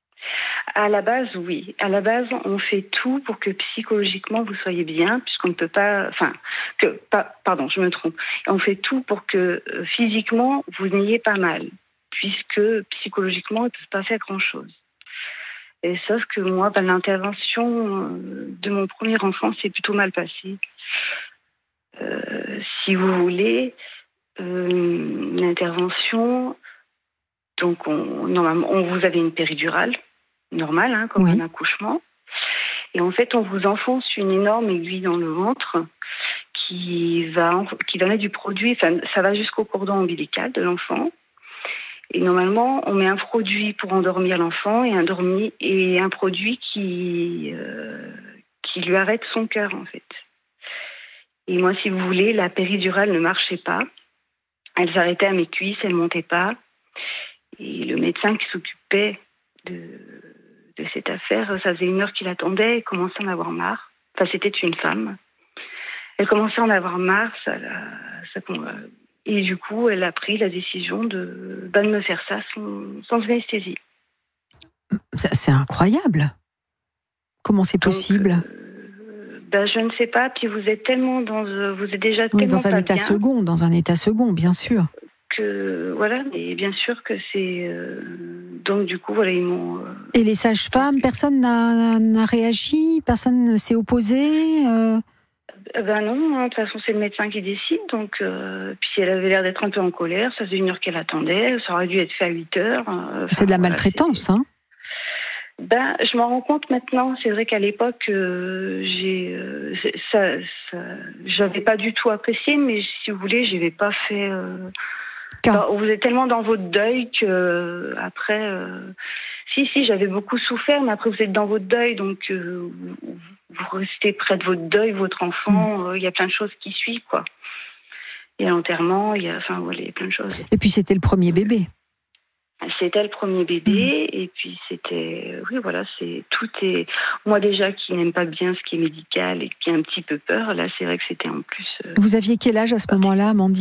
À la base, oui. À la base, on fait tout pour que psychologiquement vous soyez bien, puisqu'on ne peut pas. Enfin, que. Pas, pardon, je me trompe. On fait tout pour que euh, physiquement vous n'ayez pas mal, puisque psychologiquement, il ne peut pas faire grand-chose. Et sauf que moi, ben, l'intervention euh, de mon premier enfant s'est plutôt mal passée. Euh, si vous voulez, euh, une intervention. Donc, on, normalement, on vous avez une péridurale normale, hein, comme oui. un accouchement. Et en fait, on vous enfonce une énorme aiguille dans le ventre qui va, qui va mettre du produit. Enfin, ça va jusqu'au cordon ombilical de l'enfant. Et normalement, on met un produit pour endormir l'enfant et un, dormi, et un produit qui, euh, qui lui arrête son cœur, en fait. Et moi, si vous voulez, la péridurale ne marchait pas. Elle s'arrêtait à mes cuisses, elle ne montait pas. Et le médecin qui s'occupait de, de cette affaire, ça faisait une heure qu'il attendait, il commençait à en avoir marre. Enfin, c'était une femme. Elle commençait à en avoir marre, ça, ça, et du coup, elle a pris la décision de, bah, de me faire ça sans, sans anesthésie. Ça, c'est incroyable. Comment c'est Donc, possible euh, bah, je ne sais pas. Puis vous êtes tellement dans, vous êtes déjà oui, tellement dans un pas état bien second, dans un état second, bien sûr. Que voilà, mais bien sûr que c'est euh, donc du coup voilà ils m'ont. Euh... Et les sages-femmes, personne n'a, n'a réagi, personne ne s'est opposé. Euh... Ben non, hein, de toute façon c'est le médecin qui décide. Donc euh, puis elle avait l'air d'être un peu en colère. Ça faisait une heure qu'elle attendait. Ça aurait dû être fait à huit heures. Euh, c'est de la voilà, maltraitance, c'est... hein. Ben, je m'en rends compte maintenant. C'est vrai qu'à l'époque, euh, j'ai, euh, ça, ça, j'avais pas du tout apprécié, mais si vous voulez, j'avais pas fait. Euh... Enfin, vous êtes tellement dans votre deuil que euh, après, euh... si si, j'avais beaucoup souffert, mais après vous êtes dans votre deuil, donc euh, vous, vous restez près de votre deuil, votre enfant. Il mmh. euh, y a plein de choses qui suivent, quoi. Il y a l'enterrement, il y a, enfin voilà, il y a plein de choses. Et puis c'était le premier bébé. C'était le premier bébé, mmh. et puis c'était, oui voilà, c'est tout est. Moi déjà qui n'aime pas bien ce qui est médical et qui a un petit peu peur, là c'est vrai que c'était en plus. Euh... Vous aviez quel âge à ce moment-là, Amandine ?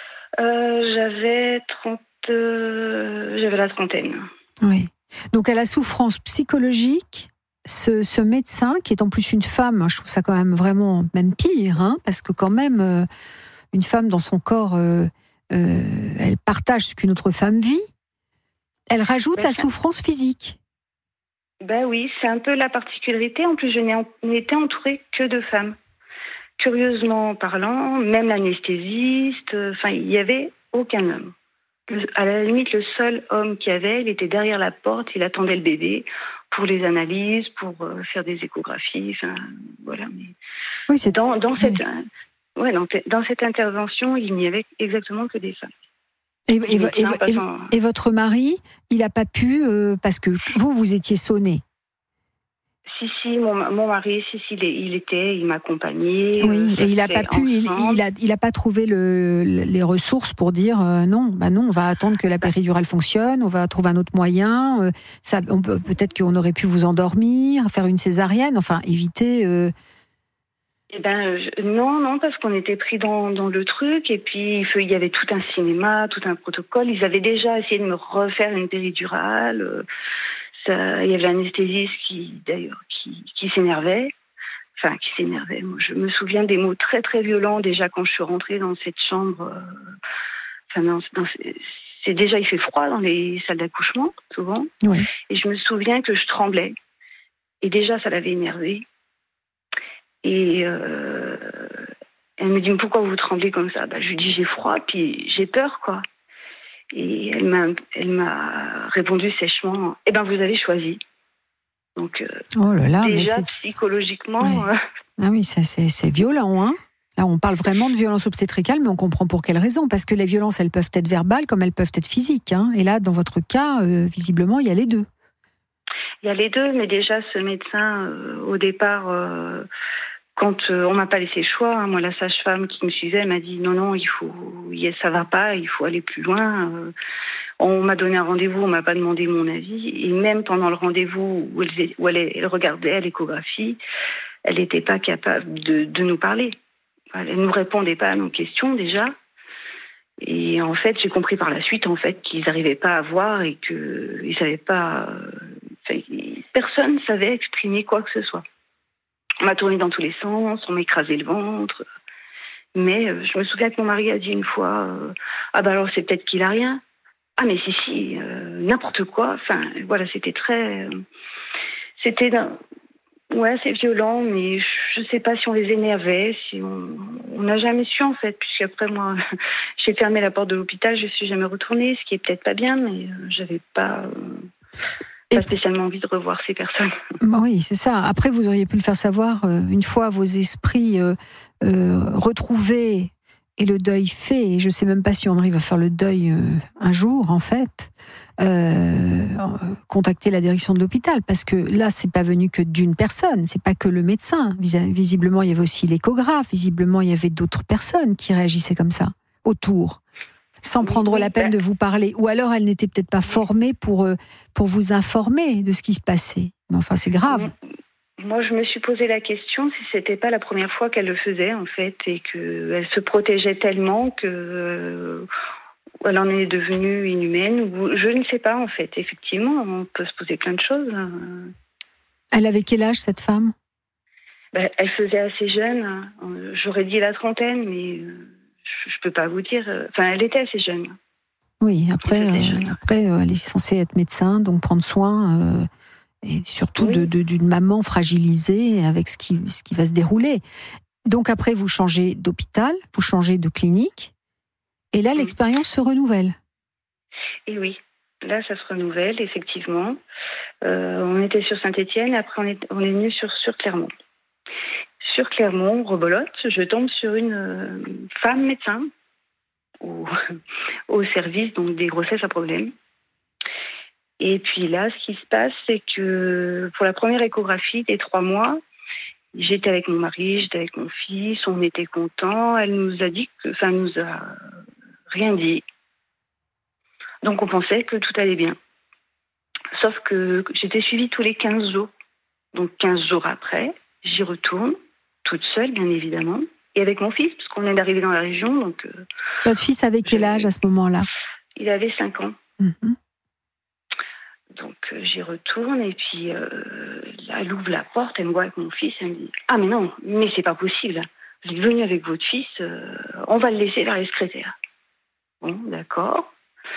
euh, J'avais trente, euh... j'avais la trentaine. Oui. Donc à la souffrance psychologique, ce, ce médecin qui est en plus une femme, je trouve ça quand même vraiment même pire, hein, parce que quand même euh, une femme dans son corps, euh, euh, elle partage ce qu'une autre femme vit. Elle rajoute ben, la ça... souffrance physique. Ben oui, c'est un peu la particularité. En plus, je n'ai été entourée que de femmes. Curieusement parlant, même l'anesthésiste, enfin, il n'y avait aucun homme. Le, à la limite, le seul homme qu'il y avait, il était derrière la porte, il attendait le bébé pour les analyses, pour euh, faire des échographies, enfin, voilà. Mais oui, c'est dans, dans, cette, oui. ouais, dans, dans cette intervention, il n'y avait exactement que des femmes. Et, et, et, et, et votre mari, il n'a pas pu, euh, parce que vous, vous étiez sonné. Si, si, mon, mon mari, si, si, il était, il m'accompagnait. Oui, euh, et il n'a pas pu, il, il, a, il a pas trouvé le, les ressources pour dire euh, non, bah non, on va attendre que la péridurale fonctionne, on va trouver un autre moyen. Euh, ça, on peut, peut-être qu'on aurait pu vous endormir, faire une césarienne, enfin, éviter. Euh, Eh ben je, non, non, parce qu'on était pris dans, dans le truc, et puis il y avait tout un cinéma, tout un protocole. Ils avaient déjà essayé de me refaire une péridurale. Euh, ça, il y avait l'anesthésiste qui, d'ailleurs, qui, qui s'énervait. Enfin, qui s'énervait. Moi, je me souviens des mots très, très violents déjà quand je suis rentrée dans cette chambre. Euh, enfin, dans, dans, c'est déjà, il fait froid dans les salles d'accouchement, souvent. Oui. Et je me souviens que je tremblais. Et déjà, ça l'avait énervée. Et euh, elle me dit « Pourquoi vous tremblez comme ça ?» bah, je lui dis « J'ai froid, puis j'ai peur, quoi. » Et elle m'a, elle m'a répondu sèchement « Eh ben, vous avez choisi. » Donc, euh, oh là là, déjà, mais psychologiquement... Oui. Euh... Ah oui, ça, c'est, c'est violent, hein. Là, on parle vraiment de violence obstétricale, mais on comprend pour quelle raison. Parce que les violences, elles peuvent être verbales comme elles peuvent être physiques. Hein. Et là, dans votre cas, euh, visiblement, il y a les deux. Il y a les deux, mais déjà, ce médecin, euh, au départ... Euh, Quand euh, on m'a pas laissé le choix, hein, moi la sage-femme qui me suivait m'a dit non non il faut, ça va pas, il faut aller plus loin. Euh, on m'a donné un rendez-vous, on m'a pas demandé mon avis, et même pendant le rendez-vous où elle, où elle, elle regardait à l'échographie, elle n'était pas capable de, de nous parler. Elle nous répondait pas à nos questions déjà. Et en fait, j'ai compris par la suite en fait qu'ils n'arrivaient pas à voir et que ils savaient pas. Euh, personne savait exprimer quoi que ce soit. On m'a tourné dans tous les sens, on m'a écrasé le ventre. Mais euh, je me souviens que mon mari a dit une fois euh, « Ah bah alors c'est peut-être qu'il a rien. » Ah mais si, si, euh, n'importe quoi. Enfin, voilà, c'était très... Euh, c'était... Ouais, c'est violent, mais je sais pas si on les énervait, si on on n'a jamais su en fait, puisqu'après moi j'ai fermé la porte de l'hôpital, je suis jamais retournée, ce qui est peut-être pas bien, mais euh, j'avais pas euh, pas spécialement envie de revoir ces personnes. Oui, c'est ça. Après, vous auriez pu le faire savoir euh, une fois vos esprits euh, euh, retrouvés et le deuil fait. Et je sais même pas si André va faire le deuil euh, un jour, en fait. Euh, contacter la direction de l'hôpital, parce que là c'est pas venu que d'une personne, c'est pas que le médecin. Visiblement il y avait aussi l'échographe, visiblement il y avait d'autres personnes qui réagissaient comme ça autour, sans prendre la peine de vous parler, ou alors elle n'était peut-être pas formée pour pour vous informer de ce qui se passait. Mais enfin c'est grave. Moi je me suis posé la question si c'était pas la première fois qu'elle le faisait en fait, et que elle se protégeait tellement que euh, elle en est devenue inhumaine, ou je ne sais pas en fait. Effectivement, on peut se poser plein de choses. Elle avait quel âge cette femme ? Ben, elle faisait assez jeune. J'aurais dit la trentaine, mais je ne peux pas vous dire. Enfin, elle était assez jeune. Oui, après, euh, jeune. après euh, elle est censée être médecin, donc prendre soin, euh, et surtout oui. de, de, d'une maman fragilisée avec ce qui, ce qui va se dérouler. Donc après, vous changez d'hôpital, vous changez de clinique. Et là, l'expérience se renouvelle. Et oui, là, ça se renouvelle, effectivement. Euh, on était sur Saint-Étienne, après on est, on est venu sur, sur Clermont. Sur Clermont, rebolote, je tombe sur une euh, femme médecin au, au service donc, des grossesses à problème. Et puis là, ce qui se passe, c'est que pour la première échographie des trois mois, j'étais avec mon mari, j'étais avec mon fils, on était contents. Elle nous a dit que, enfin, nous a rien dit. Donc on pensait que tout allait bien. Sauf que j'étais suivie tous les quinze jours. Donc quinze jours après, j'y retourne, toute seule bien évidemment, et avec mon fils, parce qu'on est arrivé dans la région. Donc, euh, votre fils avait quel âge à ce moment-là ? Il avait cinq ans. Mm-hmm. Donc euh, j'y retourne, et puis euh, là, elle ouvre la porte, elle me voit avec mon fils, elle me dit « Ah mais non, mais c'est pas possible, vous êtes venu avec votre fils, euh, on va le laisser vers les secrétaires. » Bon, d'accord.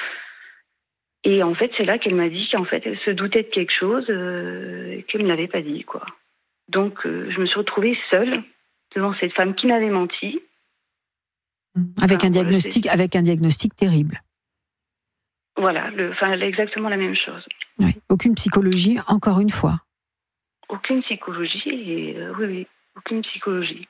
Et en fait, c'est là qu'elle m'a dit qu'en fait, elle se doutait de quelque chose euh, et qu'elle ne me l'avait pas dit, quoi. Donc, euh, je me suis retrouvée seule devant cette femme qui m'avait menti. Avec enfin, un diagnostic, voilà, avec un diagnostic terrible. Voilà, le, enfin, exactement la même chose. Oui. Aucune psychologie, encore une fois. Aucune psychologie, et euh, oui, oui, aucune psychologie.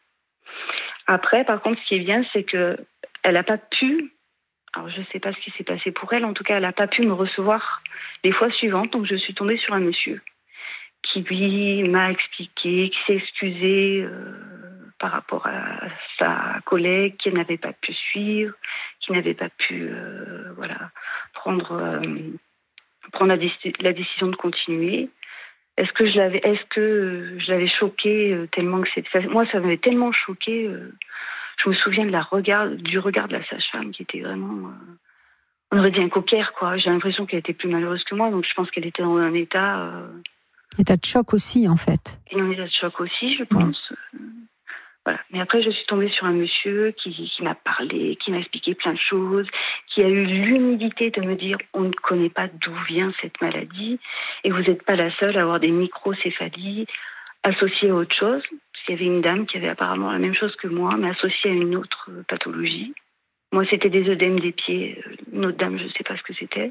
Après, par contre, ce qui est bien, c'est que elle n'a pas pu. Alors, je ne sais pas ce qui s'est passé pour elle. En tout cas, elle n'a pas pu me recevoir les fois suivantes. Donc, je suis tombée sur un monsieur qui, lui, m'a expliqué, qui s'est excusé euh, par rapport à sa collègue qui n'avait pas pu suivre, qui n'avait pas pu euh, voilà, prendre, euh, prendre la, déc- la décision de continuer. Est-ce que je l'avais, est-ce que je l'avais choquée euh, tellement que c'était... Moi, ça m'avait tellement choquée... Euh, Je me souviens de la regard, du regard de la sage-femme qui était vraiment... Euh, on aurait dit un coquère, quoi. J'ai l'impression qu'elle était plus malheureuse que moi, donc je pense qu'elle était dans un état... Euh, état de choc aussi, en fait. Et un état de choc aussi, je pense. Mmh. Voilà. Mais après, je suis tombée sur un monsieur qui, qui m'a parlé, qui m'a expliqué plein de choses, qui a eu l'humilité de me dire « On ne connaît pas d'où vient cette maladie, et vous n'êtes pas la seule à avoir des microcéphalies associées à autre chose. » Il y avait une dame qui avait apparemment la même chose que moi, mais associée à une autre pathologie. Moi, c'était des œdèmes des pieds. Une autre dame, je ne sais pas ce que c'était.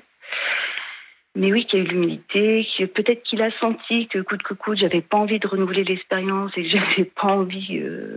Mais oui, qui a eu l'humilité, qui, peut-être qu'il a senti que coûte que coûte, j'avais pas envie de renouveler l'expérience et que j'avais pas envie, euh,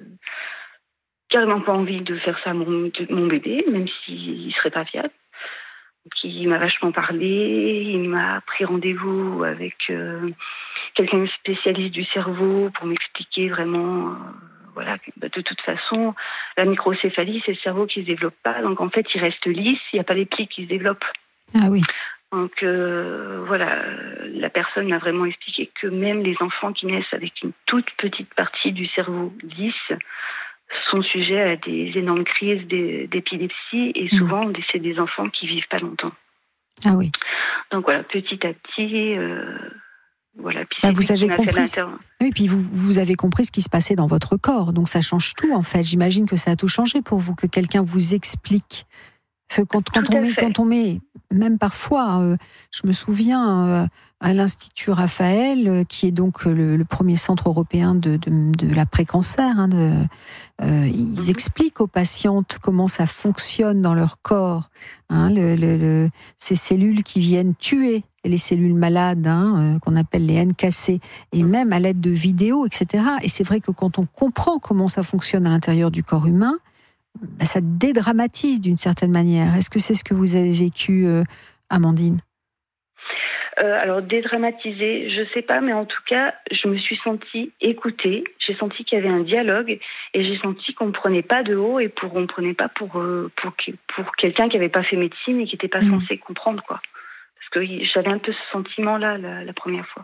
carrément pas envie de faire ça à mon, mon bébé, même s'il ne serait pas fiable. Donc, il m'a vachement parlé, il m'a pris rendez-vous avec... Euh, quelqu'un spécialiste du cerveau pour m'expliquer vraiment, euh, voilà, de toute façon, la microcéphalie, c'est le cerveau qui ne se développe pas. Donc, en fait, il reste lisse, il n'y a pas les plis qui se développent. Ah oui. Donc, euh, voilà, la personne m'a vraiment expliqué que même les enfants qui naissent avec une toute petite partie du cerveau lisse sont sujets à des énormes crises d'épilepsie et souvent, mmh. c'est des enfants qui ne vivent pas longtemps. Ah oui. Donc, voilà, petit à petit... Euh, Voilà, puis bah, vous avez compris. Oui, puis vous, vous avez compris ce qui se passait dans votre corps, donc ça change tout en fait. J'imagine que ça a tout changé pour vous, que quelqu'un vous explique Parce que quand, quand, on met, quand on met, même parfois, euh, je me souviens euh, à l'Institut Raphaël, euh, qui est donc le, le premier centre européen de, de, de l'après-cancer, hein, de, euh, ils mmh. expliquent aux patientes comment ça fonctionne dans leur corps, hein, le, le, le, ces cellules qui viennent tuer les cellules malades, hein, euh, qu'on appelle les N K C, et même à l'aide de vidéos, et cetera. Et c'est vrai que quand on comprend comment ça fonctionne à l'intérieur du corps humain, bah, ça dédramatise d'une certaine manière. Est-ce que c'est ce que vous avez vécu, euh, Amandine ? euh, Alors, dédramatiser, je ne sais pas, mais en tout cas, je me suis sentie écoutée. J'ai senti qu'il y avait un dialogue et j'ai senti qu'on ne me prenait pas de haut et pour, on ne me prenait pas pour, euh, pour, pour quelqu'un qui n'avait pas fait médecine et qui n'était pas mmh. censé comprendre, quoi. Parce que j'avais un peu ce sentiment-là la, la première fois.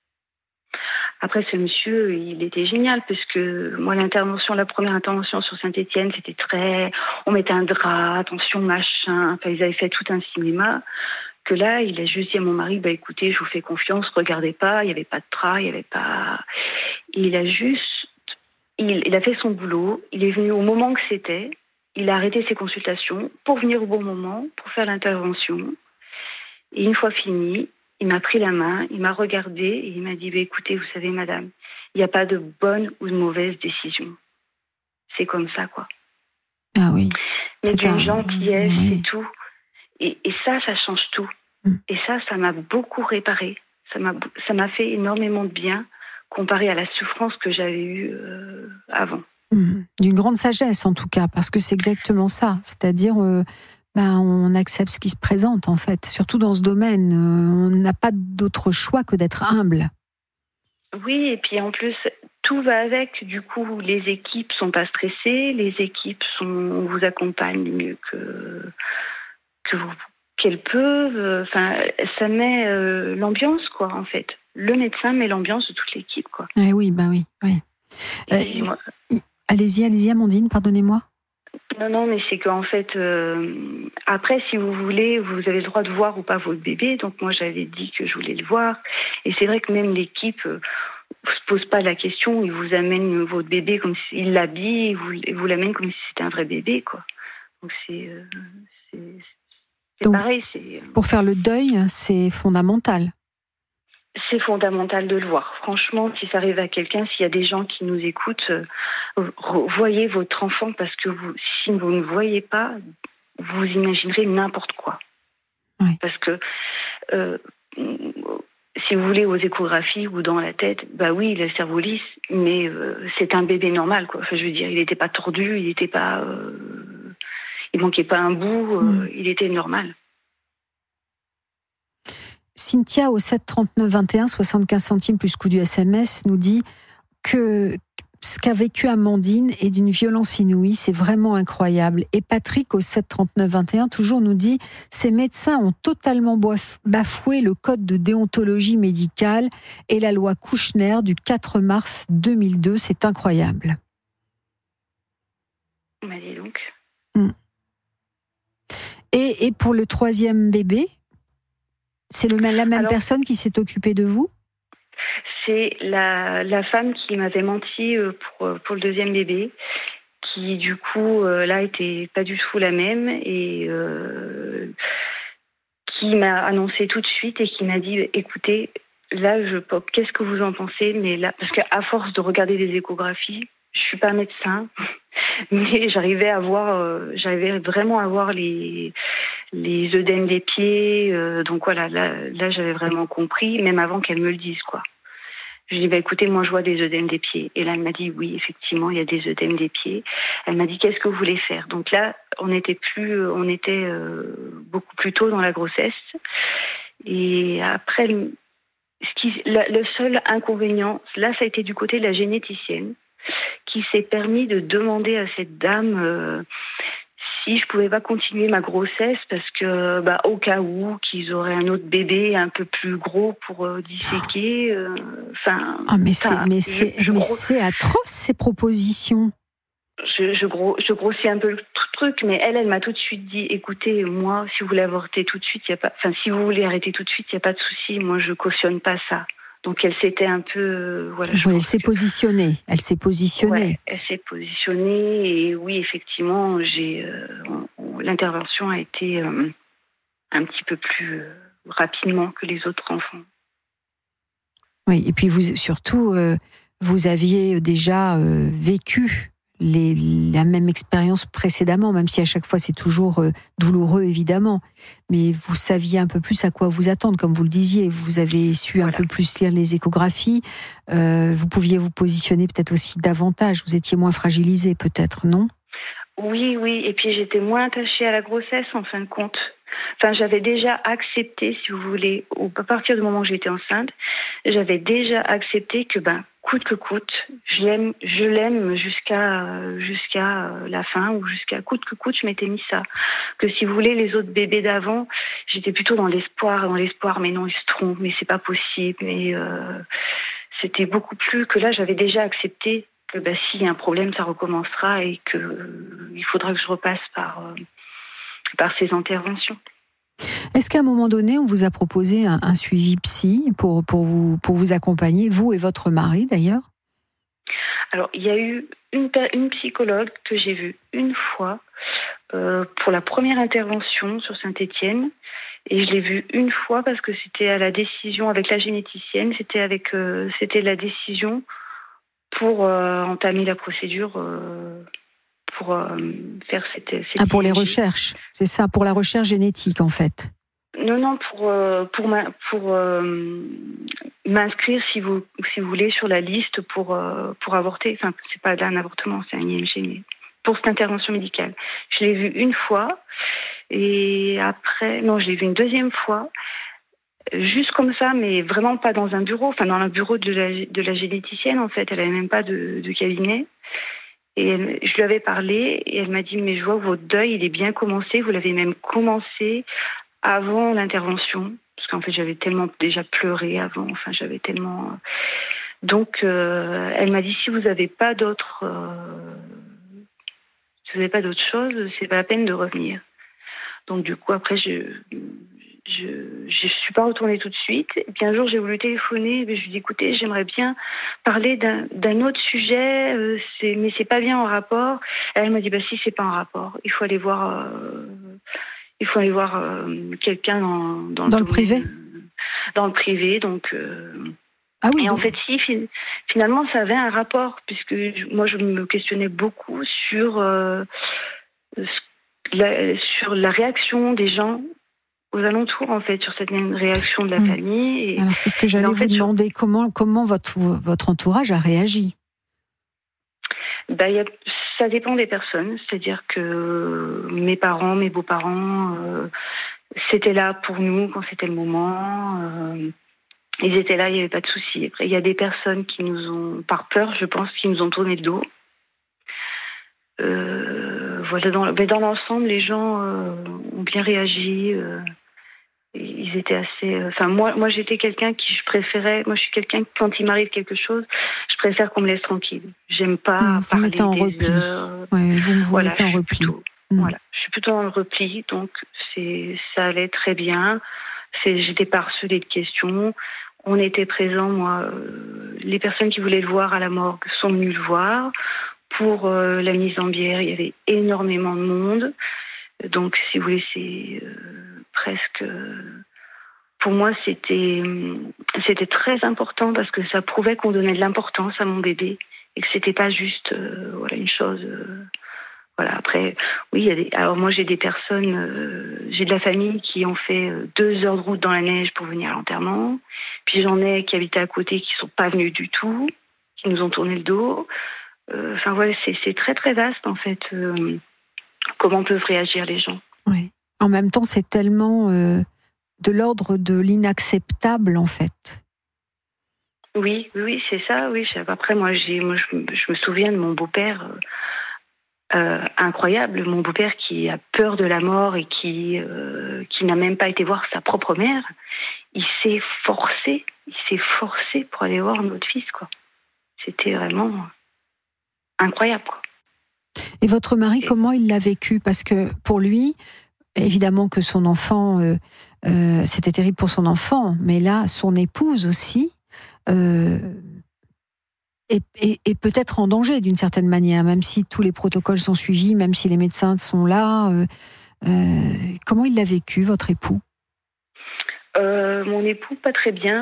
Après, ce monsieur, il était génial, parce que moi, l'intervention, la première intervention sur Saint-Étienne, c'était très... On mettait un drap, attention, machin... Enfin, ils avaient fait tout un cinéma. Que là, il a juste dit à mon mari, bah écoutez, je vous fais confiance, regardez pas, il n'y avait pas de drap, il n'y avait pas... Il a juste... Il, il a fait son boulot, il est venu au moment que c'était, il a arrêté ses consultations pour venir au bon moment, pour faire l'intervention. Et une fois fini... Il m'a pris la main, il m'a regardé et il m'a dit bah, « Écoutez, vous savez, madame, il n'y a pas de bonne ou de mauvaise décision. C'est comme ça, quoi. » Ah oui. Mais d'une un... gentillesse, oui. c'est tout. Et, et ça, ça change tout. Mm. Et ça, ça m'a beaucoup réparé. Ça m'a, ça m'a fait énormément de bien comparé à la souffrance que j'avais eue euh, avant. Mm. D'une grande sagesse, en tout cas, parce que c'est exactement ça. C'est-à-dire... Euh... Ben, on accepte ce qui se présente, en fait. Surtout dans ce domaine, on n'a pas d'autre choix que d'être humble. Oui, et puis en plus, tout va avec. Du coup, les équipes sont pas stressées, les équipes sont, on vous accompagne le mieux que, que vous, qu'elles peuvent. Enfin, ça met euh, l'ambiance, quoi, en fait. Le médecin met l'ambiance de toute l'équipe, quoi. Eh oui, ben oui, oui. Euh, moi... Allez-y, allez-y, Amandine, pardonnez-moi. Non, non, mais c'est qu'en fait, euh, après, si vous voulez, vous avez le droit de voir ou pas votre bébé. Donc moi, j'avais dit que je voulais le voir. Et c'est vrai que même l'équipe ne euh, se pose pas la question. Ils vous amènent votre bébé comme s'ils l'habillent, ils vous, ils vous l'amènent comme si c'était un vrai bébé, quoi. Donc c'est, euh, c'est, c'est Donc, pareil. C'est, euh... Pour faire le deuil, c'est fondamental. C'est fondamental de le voir. Franchement, si ça arrive à quelqu'un, s'il y a des gens qui nous écoutent, euh, voyez votre enfant, parce que vous, si vous ne voyez pas, vous imaginerez n'importe quoi. Oui. Parce que euh, si vous voulez, aux échographies ou dans la tête, bah oui, il a le cerveau lisse, mais euh, c'est un bébé normal, quoi. Enfin, je veux dire, il n'était pas tordu, il n'était pas, euh, il manquait pas un bout, euh, mmh. il était normal. Cynthia au sept trente-neuf vingt et un, soixante-quinze centimes plus coût du S M S nous dit que ce qu'a vécu Amandine est d'une violence inouïe, c'est vraiment incroyable. Et Patrick au sept trente-neuf vingt et un toujours nous dit ces médecins ont totalement bafoué le code de déontologie médicale et la loi Kouchner du quatre mars deux mille deux, c'est incroyable. Bah dis donc. Hum. Et, et pour le troisième bébé, c'est le, la même Alors, personne qui s'est occupée de vous ? C'est la, la femme qui m'avait menti pour, pour le deuxième bébé, qui du coup, euh, là, était pas du tout la même et euh, qui m'a annoncé tout de suite et qui m'a dit, écoutez, là, je qu'est-ce que vous en pensez ? Mais là, parce qu'à force de regarder des échographies, je suis pas médecin, mais j'arrivais à voir, euh, j'arrivais vraiment à voir les les œdèmes des pieds, euh, donc voilà, là, là j'avais vraiment compris, même avant qu'elle me le dise, quoi. Je lui ai dit, bah, écoutez, moi je vois des œdèmes des pieds. Et là, elle m'a dit, oui, effectivement, il y a des œdèmes des pieds. Elle m'a dit, qu'est-ce que vous voulez faire ? Donc là, on était plus, on était euh, beaucoup plus tôt dans la grossesse. Et après, ce qui, la, le seul inconvénient, là, ça a été du côté de la généticienne, qui s'est permis de demander à cette dame euh, si je pouvais pas continuer ma grossesse parce que, bah, au cas où qu'ils auraient un autre bébé un peu plus gros pour euh, disséquer. Enfin. Euh, oh, mais c'est, mais c'est, je, je mais gros... c'est atroce ces propositions. Je, je, gros, je grossis un peu le truc, mais elle, elle m'a tout de suite dit, écoutez, moi, si vous voulez avorter tout de suite, il y a pas, enfin, si vous voulez arrêter tout de suite, il y a pas de souci. Moi, je cautionne pas ça. Donc elle s'était un peu, euh, voilà. Oui, elle s'est que... positionnée. Elle s'est positionnée. Ouais, elle s'est positionnée et oui, effectivement, j'ai, euh, on, on, l'intervention a été euh, un petit peu plus euh, rapidement que les autres enfants. Oui, et puis vous, surtout, euh, vous aviez déjà euh, vécu les, la même expérience précédemment, même si à chaque fois c'est toujours euh, douloureux, évidemment. Mais vous saviez un peu plus à quoi vous attendre, comme vous le disiez. Vous avez su voilà. un peu plus lire les échographies. Euh, vous pouviez vous positionner peut-être aussi davantage. Vous étiez moins fragilisé, peut-être, non ? Oui, oui. Et puis j'étais moins attachée à la grossesse, en fin de compte. Enfin, j'avais déjà accepté, si vous voulez, à partir du moment où j'étais enceinte, j'avais déjà accepté que, ben, coûte que coûte, je l'aime, je l'aime jusqu'à jusqu'à la fin ou jusqu'à coûte que coûte, je m'étais mis ça. Que si vous voulez, les autres bébés d'avant, j'étais plutôt dans l'espoir, dans l'espoir, mais non, ils se trompent, mais c'est pas possible. Mais euh, c'était beaucoup plus que là, j'avais déjà accepté que, ben, s'il y a un problème, ça recommencera et que euh, il faudra que je repasse par euh, par ces interventions. Est-ce qu'à un moment donné, on vous a proposé un, un suivi psy pour, pour, vous, pour vous accompagner, vous et votre mari d'ailleurs ? Alors, il y a eu une, une psychologue que j'ai vue une fois euh, pour la première intervention sur Saint-Étienne. Et je l'ai vue une fois parce que c'était à la décision avec la généticienne, c'était, avec, euh, c'était la décision pour euh, entamer la procédure euh, pour euh, faire cette, cette... Ah, pour les recherches, c'est ça, pour la recherche génétique en fait. Non, non, pour, euh, pour, ma, pour euh, m'inscrire, si vous, si vous voulez, sur la liste pour, euh, pour avorter. Enfin, c'est pas un avortement, c'est un I M G, mais pour cette intervention médicale. Je l'ai vue une fois, et après, non, je l'ai vue une deuxième fois, juste comme ça, mais vraiment pas dans un bureau, enfin dans le bureau de la, de la généticienne, en fait. Elle n'avait même pas de, de cabinet. Et elle, je lui avais parlé, et elle m'a dit, mais je vois que votre deuil, il est bien commencé, vous l'avez même commencé avant l'intervention, parce qu'en fait j'avais tellement déjà pleuré avant, enfin j'avais tellement... Donc euh, elle m'a dit, si vous n'avez pas d'autres euh... si vous n'avez pas d'autres choses, c'est pas la peine de revenir. Donc du coup après je je je suis pas retournée tout de suite. Et puis un jour j'ai voulu téléphoner, et je lui ai dit, écoutez, j'aimerais bien parler d'un, d'un autre sujet, euh, c'est, mais c'est pas bien en rapport. Et elle m'a dit, bah si, c'est pas en rapport, il faut aller voir... Euh... Il faut aller voir euh, quelqu'un dans, dans, dans le, le privé. Euh, dans le privé, donc. Euh, ah oui. Et bon. en fait, si finalement, ça avait un rapport, puisque moi, je me questionnais beaucoup sur euh, la, sur la réaction des gens aux alentours, en fait, sur cette même réaction de la mmh. famille. Et, Alors c'est ce que j'allais vous fait, demander. Sur... Comment comment votre votre entourage a réagi ? Ben, y a, ça dépend des personnes, c'est-à-dire que mes parents, mes beaux-parents, euh, c'était là pour nous quand c'était le moment. Euh, ils étaient là, il n'y avait pas de souci. Après, il y a des personnes qui nous ont, par peur, je pense, qui nous ont tourné le dos. Euh, voilà, dans, ben dans l'ensemble, les gens euh, ont bien réagi. Euh, ils étaient assez... Enfin, moi, moi, j'étais quelqu'un qui je préférais... Moi, je suis quelqu'un qui, quand il m'arrive quelque chose, je préfère qu'on me laisse tranquille. J'aime pas mmh, vous parler mettez en des repli. heures. Ouais, vous vous voilà, mettez en repli. Plutôt, mmh. Voilà, je suis plutôt dans le repli, donc c'est, ça allait très bien. C'est, j'étais pas harcelée de questions. On était présents, moi... Euh, les personnes qui voulaient le voir à la morgue sont venues le voir. Pour euh, la mise en bière, il y avait énormément de monde. Donc, si vous voulez, c'est euh, presque... Euh, pour moi, c'était, c'était très important parce que ça prouvait qu'on donnait de l'importance à mon bébé et que c'était pas juste euh, voilà, une chose... Euh, voilà, après, oui, il y a des... Alors moi, j'ai des personnes... Euh, j'ai de la famille qui ont fait euh, deux heures de route dans la neige pour venir à l'enterrement. Puis j'en ai qui habitaient à côté qui sont pas venus du tout, qui nous ont tourné le dos. Euh, enfin, voilà, c'est, c'est très, très vaste, en fait, euh, comment peuvent réagir les gens. Oui. En même temps, c'est tellement euh, de l'ordre de l'inacceptable, en fait. Oui, oui, c'est ça, oui. Après, moi, j'ai, moi je, je me souviens de mon beau-père, euh, incroyable, mon beau-père qui a peur de la mort et qui, euh, qui n'a même pas été voir sa propre mère. Il s'est forcé, il s'est forcé pour aller voir notre fils, quoi. C'était vraiment... incroyable, quoi. Et votre mari, comment il l'a vécu ? Parce que pour lui, évidemment que son enfant, euh, euh, c'était terrible pour son enfant, mais là, son épouse aussi euh, est, est, est peut-être en danger d'une certaine manière, même si tous les protocoles sont suivis, même si les médecins sont là. Euh, Euh, comment il l'a vécu, votre époux ? euh, Mon époux, pas très bien.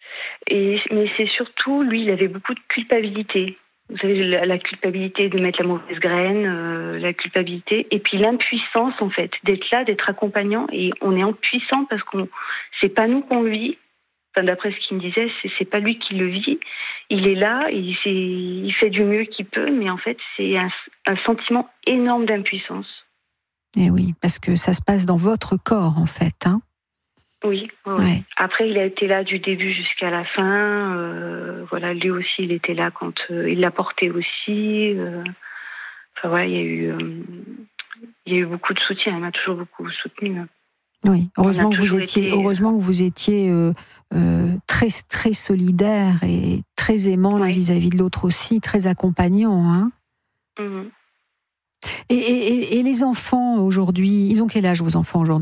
Et, mais c'est surtout, lui, il avait beaucoup de culpabilité. Vous savez, la, la culpabilité de mettre la mauvaise graine, euh, la culpabilité, et puis l'impuissance, en fait, d'être là, d'être accompagnant, et on est impuissant parce qu'on, c'est pas nous qu'on le vit. Enfin, d'après ce qu'il me disait, c'est, c'est pas lui qui le vit. Il est là, il, c'est, il fait du mieux qu'il peut, mais en fait, c'est un, un sentiment énorme d'impuissance. Eh oui, parce que ça se passe dans votre corps, en fait, hein. Oui, ouais. Ouais. Après, il a été là du début jusqu'à la fin. Euh, voilà, lui aussi, il était là quand euh, il l'a porté aussi. Euh, enfin voilà, il y a eu, euh, il y a eu beaucoup de soutien. Il m'a toujours beaucoup soutenu. Oui, heureusement que vous étiez, été... heureusement que vous étiez euh, euh, très très solidaire et très aimant l'un vis-à-vis de l'autre aussi, très accompagnant, hein. Mm-hmm. Et, et, et les enfants aujourd'hui, ils ont quel âge vos enfants aujourd'hui ?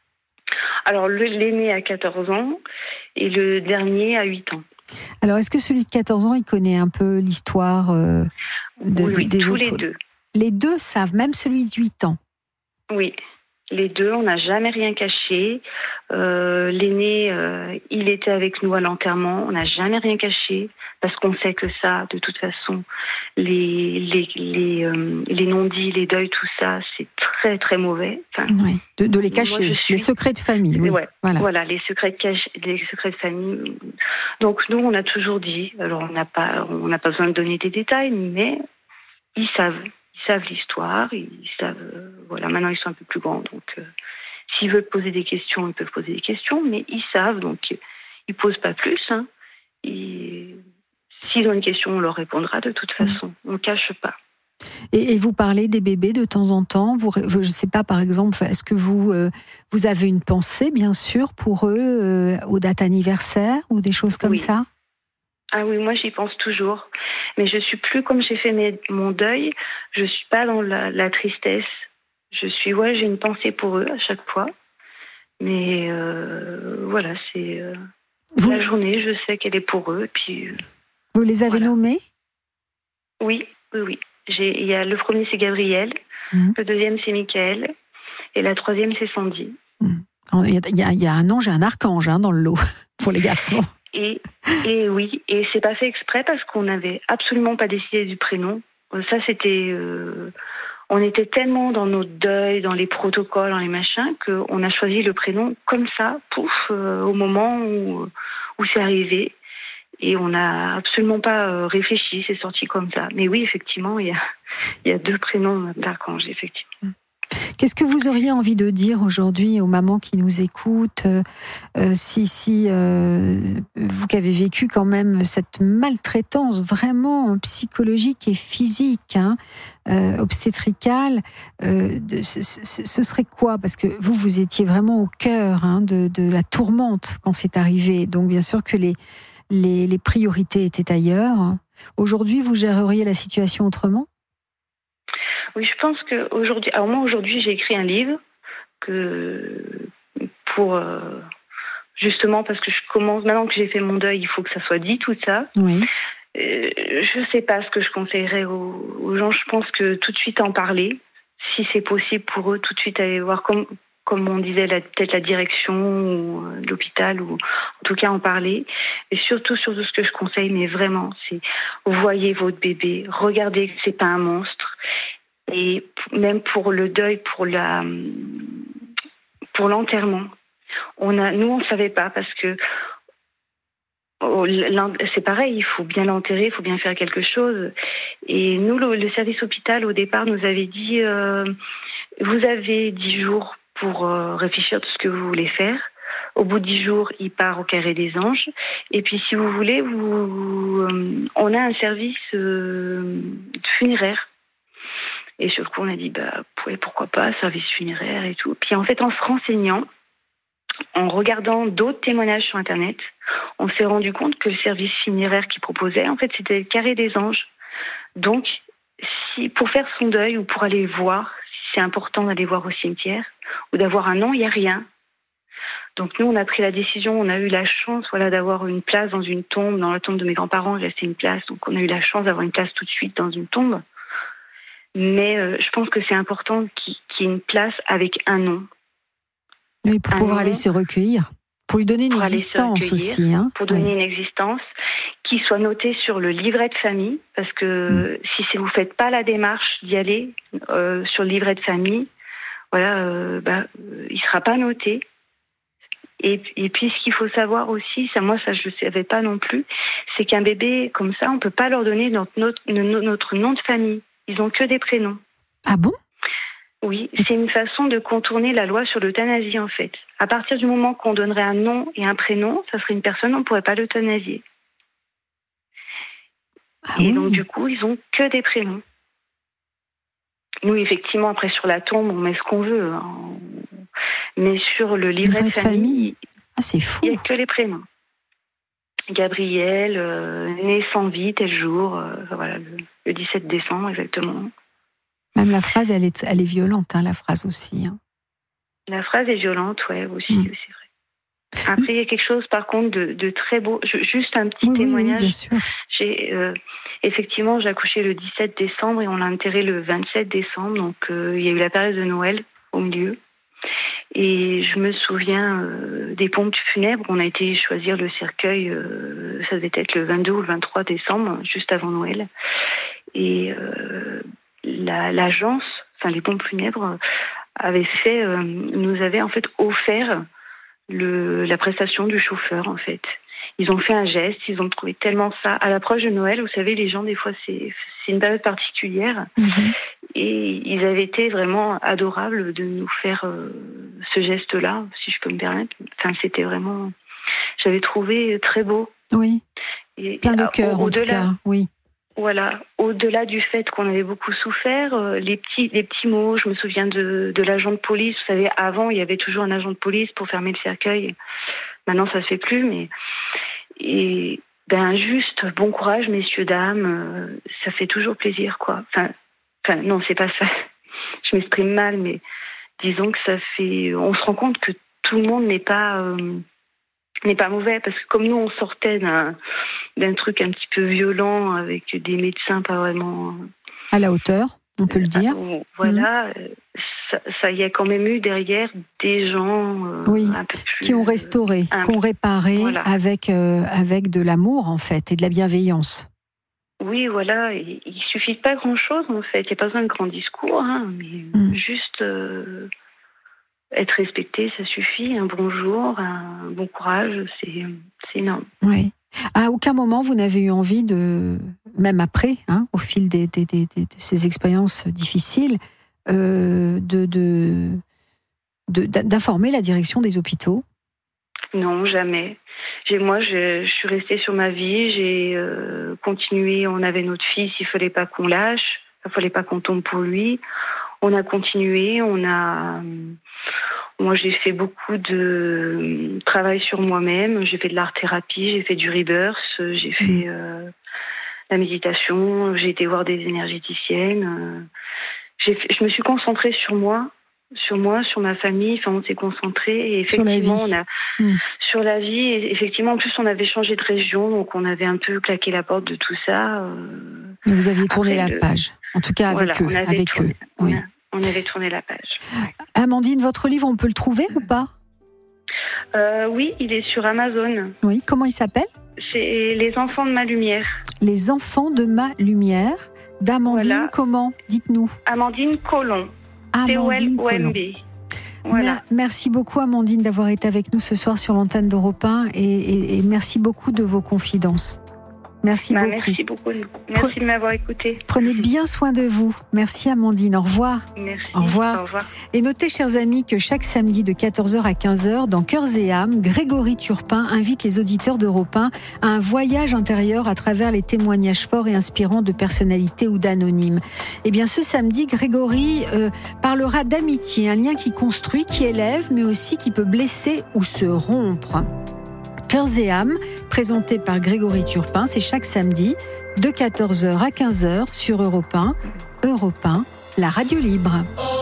Alors, le, l'aîné a quatorze ans et le dernier a huit ans. Alors, est-ce que celui de quatorze ans, il connaît un peu l'histoire euh, de, oui, oui, des tous autres... les deux. Les deux savent, même celui de huit ans. Oui, les deux, on n'a jamais rien caché. Euh, l'aîné, euh, il était avec nous à l'enterrement, on n'a jamais rien caché, parce qu'on sait que ça, de toute façon, les, les, les, euh, les non-dits, les deuils, tout ça, c'est très très mauvais. Enfin, oui, de, de les cacher, suis... les secrets de famille. Oui. Ouais, voilà. voilà, les secrets de cache... les secrets de famille. Donc nous, on a toujours dit, alors on n'a pas, on n'a pas besoin de donner des détails, mais ils savent. Ils savent l'histoire, ils savent, euh, voilà, maintenant ils sont un peu plus grands, donc euh, s'ils veulent poser des questions, ils peuvent poser des questions, mais ils savent, donc ils posent pas plus, hein. Et s'ils ont une question, on leur répondra de toute façon, on ne cache pas. Et, et vous parlez des bébés de temps en temps, vous, je ne sais pas, par exemple, est-ce que vous, euh, vous avez une pensée, bien sûr, pour eux, euh, aux dates anniversaires, ou des choses comme oui. ça ? Ah oui, moi j'y pense toujours. Mais je suis plus, comme j'ai fait mes, mon deuil, je suis pas dans la, la tristesse. Je suis, ouais, j'ai une pensée pour eux à chaque fois. Mais euh, voilà, c'est euh, Vous... la journée, je sais qu'elle est pour eux. Puis, euh, Vous les avez voilà. nommés ? Oui, oui, oui. J'ai, il y a, le premier c'est Gabriel, mmh. le deuxième c'est Michael, et la troisième c'est Sandy. Mmh. Il y a, il y a un ange et un archange hein, dans le lot pour les garçons. Et, et oui, et c'est pas fait exprès parce qu'on n'avait absolument pas décidé du prénom. Ça, c'était... Euh, on était tellement dans notre deuil, dans les protocoles, dans les machins, qu'on a choisi le prénom comme ça, pouf, euh, au moment où, où c'est arrivé. Et on n'a absolument pas euh, réfléchi, c'est sorti comme ça. Mais oui, effectivement, il y a, il y a deux prénoms d'archanges, effectivement. Qu'est-ce que vous auriez envie de dire aujourd'hui aux mamans qui nous écoutent, euh, si, si euh, vous qui avez vécu quand même cette maltraitance vraiment psychologique et physique, hein, euh, obstétricale, euh, de, ce, ce serait quoi ? Parce que vous, vous étiez vraiment au cœur hein, de, de la tourmente quand c'est arrivé. Donc bien sûr que les, les, les priorités étaient ailleurs. Aujourd'hui, vous géreriez la situation autrement ? Oui, je pense qu'aujourd'hui, alors moi aujourd'hui j'ai écrit un livre que pour euh, justement parce que je commence maintenant que j'ai fait mon deuil, il faut que ça soit dit tout ça. Oui. Euh, je sais pas ce que je conseillerais aux, aux gens. Je pense que tout de suite en parler, si c'est possible pour eux, tout de suite aller voir comme comme on disait la, peut-être la direction ou euh, l'hôpital ou en tout cas en parler. Et surtout surtout ce que je conseille, mais vraiment, c'est voyez votre bébé, regardez que c'est pas un monstre. Et même pour le deuil, pour la, pour l'enterrement, on a, nous on savait pas parce que c'est pareil, il faut bien l'enterrer, il faut bien faire quelque chose. Et nous, le, le service hôpital au départ nous avait dit, euh, vous avez dix jours pour euh, réfléchir à tout ce que vous voulez faire. Au bout de dix jours, il part au Carré des Anges. Et puis, si vous voulez, vous, euh, on a un service euh, funéraire. Et sur le coup, on a dit, bah, pourquoi pas, service funéraire et tout. Puis en fait, en se renseignant, en regardant d'autres témoignages sur Internet, on s'est rendu compte que le service funéraire qu'ils proposaient, en fait, c'était le Carré des Anges. Donc, si, pour faire son deuil ou pour aller voir, si c'est important d'aller voir au cimetière, ou d'avoir un nom, il n'y a rien. Donc nous, on a pris la décision, on a eu la chance voilà, d'avoir une place dans une tombe. Dans la tombe de mes grands-parents, il restait une place. Donc on a eu la chance d'avoir une place tout de suite dans une tombe. Mais euh, je pense que c'est important qu'il, qu'il y ait une place avec un nom. Oui, pour un pouvoir nom, aller se recueillir. Pour lui donner une pour existence aussi. Hein. Pour donner oui. une existence qui soit notée sur le livret de famille. Parce que mmh. si, si vous ne faites pas la démarche d'y aller euh, sur le livret de famille, voilà, euh, bah, il ne sera pas noté. Et, et puis, ce qu'il faut savoir aussi, ça, moi, ça, je ne savais pas non plus, c'est qu'un bébé comme ça, on ne peut pas leur donner notre, notre, notre nom de famille. Ils n'ont que des prénoms. Ah bon ? Oui, c'est une façon de contourner la loi sur l'euthanasie, en fait. À partir du moment qu'on donnerait un nom et un prénom, ça serait une personne, on ne pourrait pas l'euthanasier. Ah et oui. donc, du coup, ils n'ont que des prénoms. Nous, effectivement, après, sur la tombe, on met ce qu'on veut. Hein. Mais sur le livret de, de famille, famille. Ah, c'est fou. Il n'y a que les prénoms. Gabriel, euh, né sans vie, tel jour, euh, voilà, le, le dix-sept décembre, exactement. Même la phrase, elle est, elle est violente, hein, la phrase aussi. Hein. La phrase est violente, ouais, aussi, mmh. c'est vrai. Après, il y a quelque chose, par contre, de, de très beau. Je, juste un petit oui, témoignage. Oui, bien sûr. J'ai, euh, effectivement, j'ai accouché le dix-sept décembre et on l'a enterré le vingt-sept décembre. Donc, euh, il y a eu la période de Noël au milieu. Et je me souviens euh, des pompes funèbres. On a été choisir le cercueil, euh, ça devait être le vingt-deux ou le vingt-trois décembre, juste avant Noël. Et euh, la, l'agence, enfin les pompes funèbres, avait fait, euh, nous avait en fait offert le, la prestation du chauffeur, en fait. Ils ont fait un geste, ils ont trouvé tellement ça. À l'approche de Noël, vous savez, les gens, des fois, c'est, c'est une période particulière. Mm-hmm. Et ils avaient été vraiment adorables de nous faire euh, ce geste-là, si je peux me permettre. Enfin, c'était vraiment... J'avais trouvé très beau. Oui, et, plein de cœur, en tout cas, oui. Voilà, au-delà du fait qu'on avait beaucoup souffert, euh, les petits, les petits mots, je me souviens de, de l'agent de police. Vous savez, avant, il y avait toujours un agent de police pour fermer le cercueil. Maintenant, ça se fait plus, mais... Et ben juste, bon courage, messieurs, dames, euh, ça fait toujours plaisir, quoi. Enfin, enfin, non, c'est pas ça. Je m'exprime mal, mais disons que ça fait... On se rend compte que tout le monde n'est pas... Euh, n'est pas mauvais, parce que comme nous, on sortait d'un, d'un truc un petit peu violent, avec des médecins pas vraiment... À la hauteur, on peut le dire. Euh, voilà, mmh. ça, ça y a quand même eu derrière des gens... Euh, oui, un peu plus, qui ont restauré, euh, qui ont réparé, voilà. avec, euh, avec de l'amour, en fait, et de la bienveillance. Oui, voilà, il ne suffit pas grand-chose, en fait. Il n'y a pas besoin de grands discours, hein, mais mmh. juste... Euh, être respecté, ça suffit. Un bonjour, un bon courage, c'est, c'est énorme. Oui. À aucun moment, vous n'avez eu envie de, même après, hein, au fil des, des, des, des, de ces expériences difficiles, euh, de, de, de, d'informer la direction des hôpitaux ? Non, jamais. J'ai, moi, je, je suis restée sur ma vie, j'ai euh, continué. On avait notre fils, il ne fallait pas qu'on lâche, il ne fallait pas qu'on tombe pour lui. On a continué, on a... Moi, j'ai fait beaucoup de travail sur moi-même. J'ai fait de l'art-thérapie, j'ai fait du rebirth, j'ai fait euh, la méditation, j'ai été voir des énergéticiennes. J'ai fait, je me suis concentrée sur moi, sur moi, sur ma famille. Enfin, on s'est concentré et effectivement, sur la vie. on a mmh. sur la vie. Et effectivement, en plus, on avait changé de région, donc on avait un peu claqué la porte de tout ça. Euh... Vous aviez tourné Après, la le... page, en tout cas avec voilà, eux, avec tourné, eux. Oui. On, a, on avait tourné la page. Ouais. Amandine, votre livre, on peut le trouver ou pas ? euh, Oui, il est sur Amazon. Oui, comment il s'appelle ? C'est Les enfants de ma lumière. Les enfants de ma lumière, d'Amandine, voilà. Comment ? Dites-nous. Amandine Colomb. Amandine Colomb. Voilà. Merci beaucoup, Amandine, d'avoir été avec nous ce soir sur l'antenne d'Europe un et, et, et merci beaucoup de vos confidences. Merci bah, beaucoup. Merci beaucoup. Merci Pre- de m'avoir écouté. Prenez bien soin de vous. Merci, Amandine. Au revoir. Merci. Au revoir. Au revoir. Et notez, chers amis, que chaque samedi de quatorze heures à quinze heures, dans Cœurs et âmes, Grégory Turpin invite les auditeurs d'Europe un à un voyage intérieur à travers les témoignages forts et inspirants de personnalités ou d'anonymes. Et bien, ce samedi, Grégory euh, parlera d'amitié, un lien qui construit, qui élève, mais aussi qui peut blesser ou se rompre. Cœurs et âmes, présenté par Grégory Turpin, c'est chaque samedi de quatorze heures à quinze heures sur Europe un. Europe un, la radio libre.